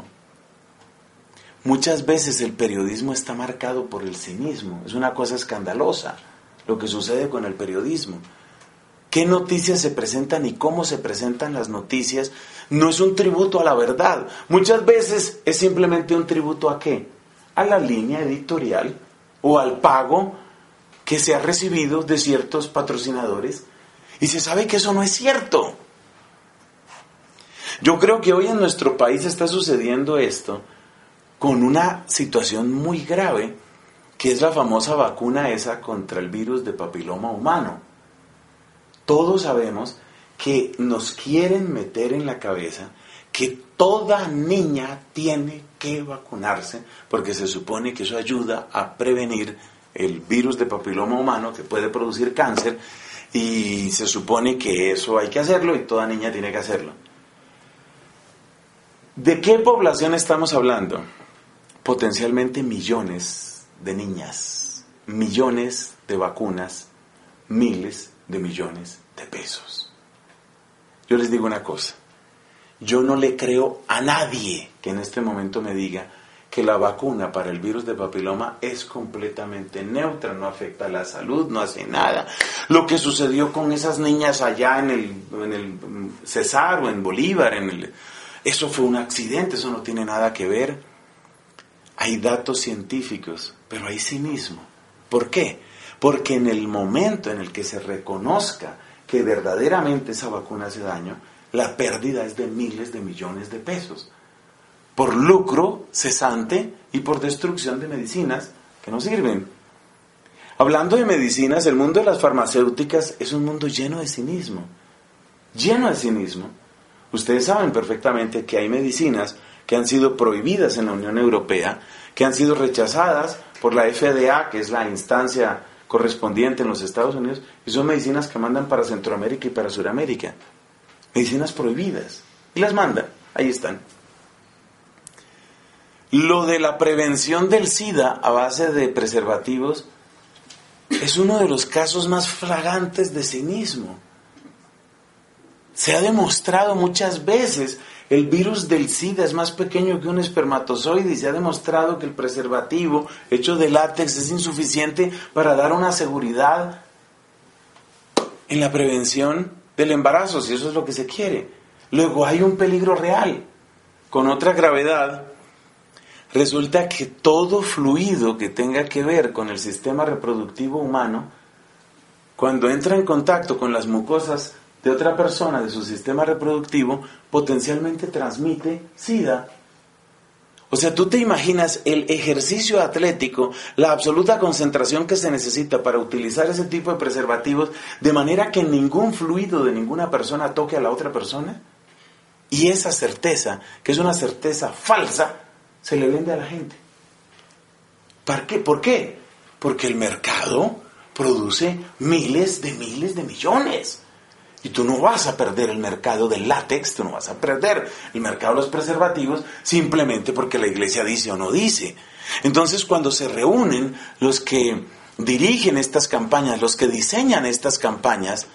Muchas veces el periodismo está marcado por el cinismo. Es una cosa escandalosa lo que sucede con el periodismo. ¿Qué noticias se presentan y cómo se presentan las noticias? No es un tributo a la verdad. Muchas veces es simplemente un tributo ¿a qué? A la línea editorial o al pago que se ha recibido de ciertos patrocinadores. Y se sabe que eso no es cierto. Yo creo que hoy en nuestro país está sucediendo esto con una situación muy grave, que es la famosa vacuna esa contra el virus de papiloma humano. Todos sabemos que nos quieren meter en la cabeza que toda niña tiene que vacunarse, porque se supone que eso ayuda a prevenir el virus de papiloma humano que puede producir cáncer, y se supone que eso hay que hacerlo y toda niña tiene que hacerlo. ¿De qué población estamos hablando? Potencialmente millones de niñas, millones de vacunas, miles de millones de pesos. Yo les digo una cosa, Yo no le creo a nadie que en este momento me diga que la vacuna para el virus de papiloma es completamente neutra, no afecta a la salud, no hace nada. Lo que sucedió con esas niñas allá en el, en el Cesar o en Bolívar, en el, eso fue un accidente, eso no tiene nada que ver. Hay datos científicos, pero hay cinismo. ¿Por qué? Porque en el momento en el que se reconozca que verdaderamente esa vacuna hace daño, la pérdida es de miles de millones de pesos. Por lucro cesante y por destrucción de medicinas que no sirven. Hablando de medicinas, el mundo de las farmacéuticas es un mundo lleno de cinismo. Lleno de cinismo. Ustedes saben perfectamente que hay medicinas que han sido prohibidas en la Unión Europea, que han sido rechazadas por la F D A, que es la instancia correspondiente en los Estados Unidos, y son medicinas que mandan para Centroamérica y para Sudamérica. Medicinas prohibidas. Y las mandan. Ahí están. Lo de la prevención del SIDA a base de preservativos es uno de los casos más flagrantes de cinismo. Se ha demostrado muchas veces, el virus del SIDA es más pequeño que un espermatozoide y se ha demostrado que el preservativo hecho de látex es insuficiente para dar una seguridad en la prevención del embarazo, si eso es lo que se quiere. Luego hay un peligro real, con otra gravedad. Resulta que todo fluido que tenga que ver con el sistema reproductivo humano, cuando entra en contacto con las mucosas de otra persona, de su sistema reproductivo, potencialmente transmite SIDA. O sea, tú te imaginas el ejercicio atlético, la absoluta concentración que se necesita para utilizar ese tipo de preservativos, de manera que ningún fluido de ninguna persona toque a la otra persona. Y esa certeza, que es una certeza falsa, se le vende a la gente. ¿Para qué? ¿Por qué? Porque el mercado produce miles de miles de millones. Y tú no vas a perder el mercado del látex, tú no vas a perder el mercado de los preservativos simplemente porque la iglesia dice o no dice. Entonces, cuando se reúnen los que dirigen estas campañas, los que diseñan estas campañas,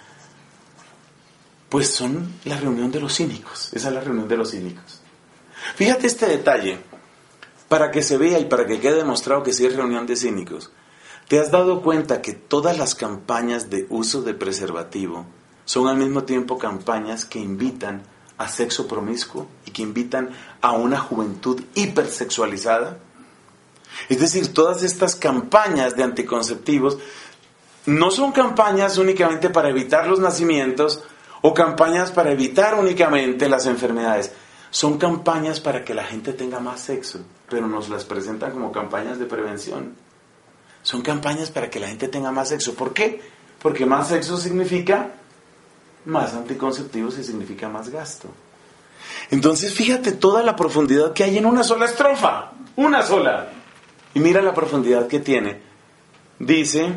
pues son la reunión de los cínicos. Esa es la reunión de los cínicos. Fíjate este detalle, para que se vea y para que quede demostrado que sí es reunión de cínicos. ¿Te has dado cuenta que todas las campañas de uso de preservativo son al mismo tiempo campañas que invitan a sexo promiscuo y que invitan a una juventud hipersexualizada? Es decir, todas estas campañas de anticonceptivos no son campañas únicamente para evitar los nacimientos o campañas para evitar únicamente las enfermedades. Son campañas para que la gente tenga más sexo, pero nos las presentan como campañas de prevención. Son campañas para que la gente tenga más sexo. ¿Por qué? Porque más sexo significa más anticonceptivos y significa más gasto. Entonces, fíjate toda la profundidad que hay en una sola estrofa. Una sola. Y mira la profundidad que tiene. Dice,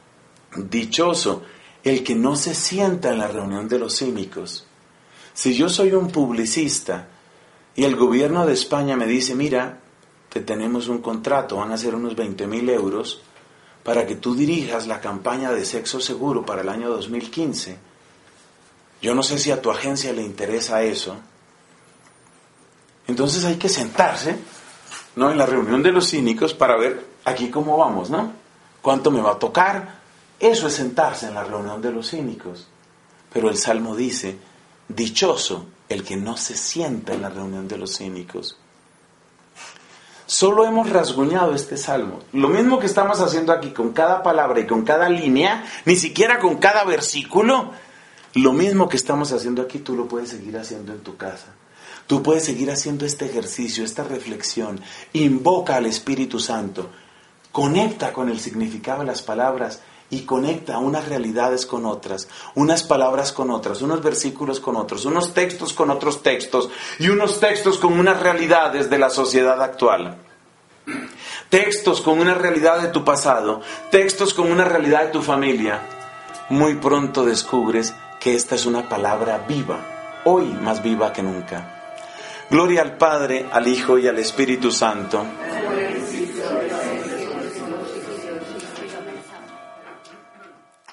dichoso el que no se sienta en la reunión de los cínicos. Si yo soy un publicista y el gobierno de España me dice, mira, te tenemos un contrato, van a ser unos veinte mil euros para que tú dirijas la campaña de sexo seguro para el año dos mil quince. Yo no sé si a tu agencia le interesa eso. Entonces hay que sentarse, ¿no?, en la reunión de los cínicos para ver aquí cómo vamos, ¿no? ¿Cuánto me va a tocar? Eso es sentarse en la reunión de los cínicos. Pero el Salmo dice, dichoso el que no se sienta en la reunión de los cínicos. Solo hemos rasguñado este Salmo. Lo mismo que estamos haciendo aquí con cada palabra y con cada línea, ni siquiera con cada versículo. Lo mismo que estamos haciendo aquí, tú lo puedes seguir haciendo en tu casa. Tú puedes seguir haciendo este ejercicio, esta reflexión. Invoca al Espíritu Santo. Conecta con el significado de las palabras y conecta unas realidades con otras, unas palabras con otras, unos versículos con otros, unos textos con otros textos y unos textos con unas realidades de la sociedad actual. Textos con una realidad de tu pasado, textos con una realidad de tu familia. Muy pronto descubres que esta es una palabra viva, hoy más viva que nunca. Gloria al Padre, al Hijo y al Espíritu Santo.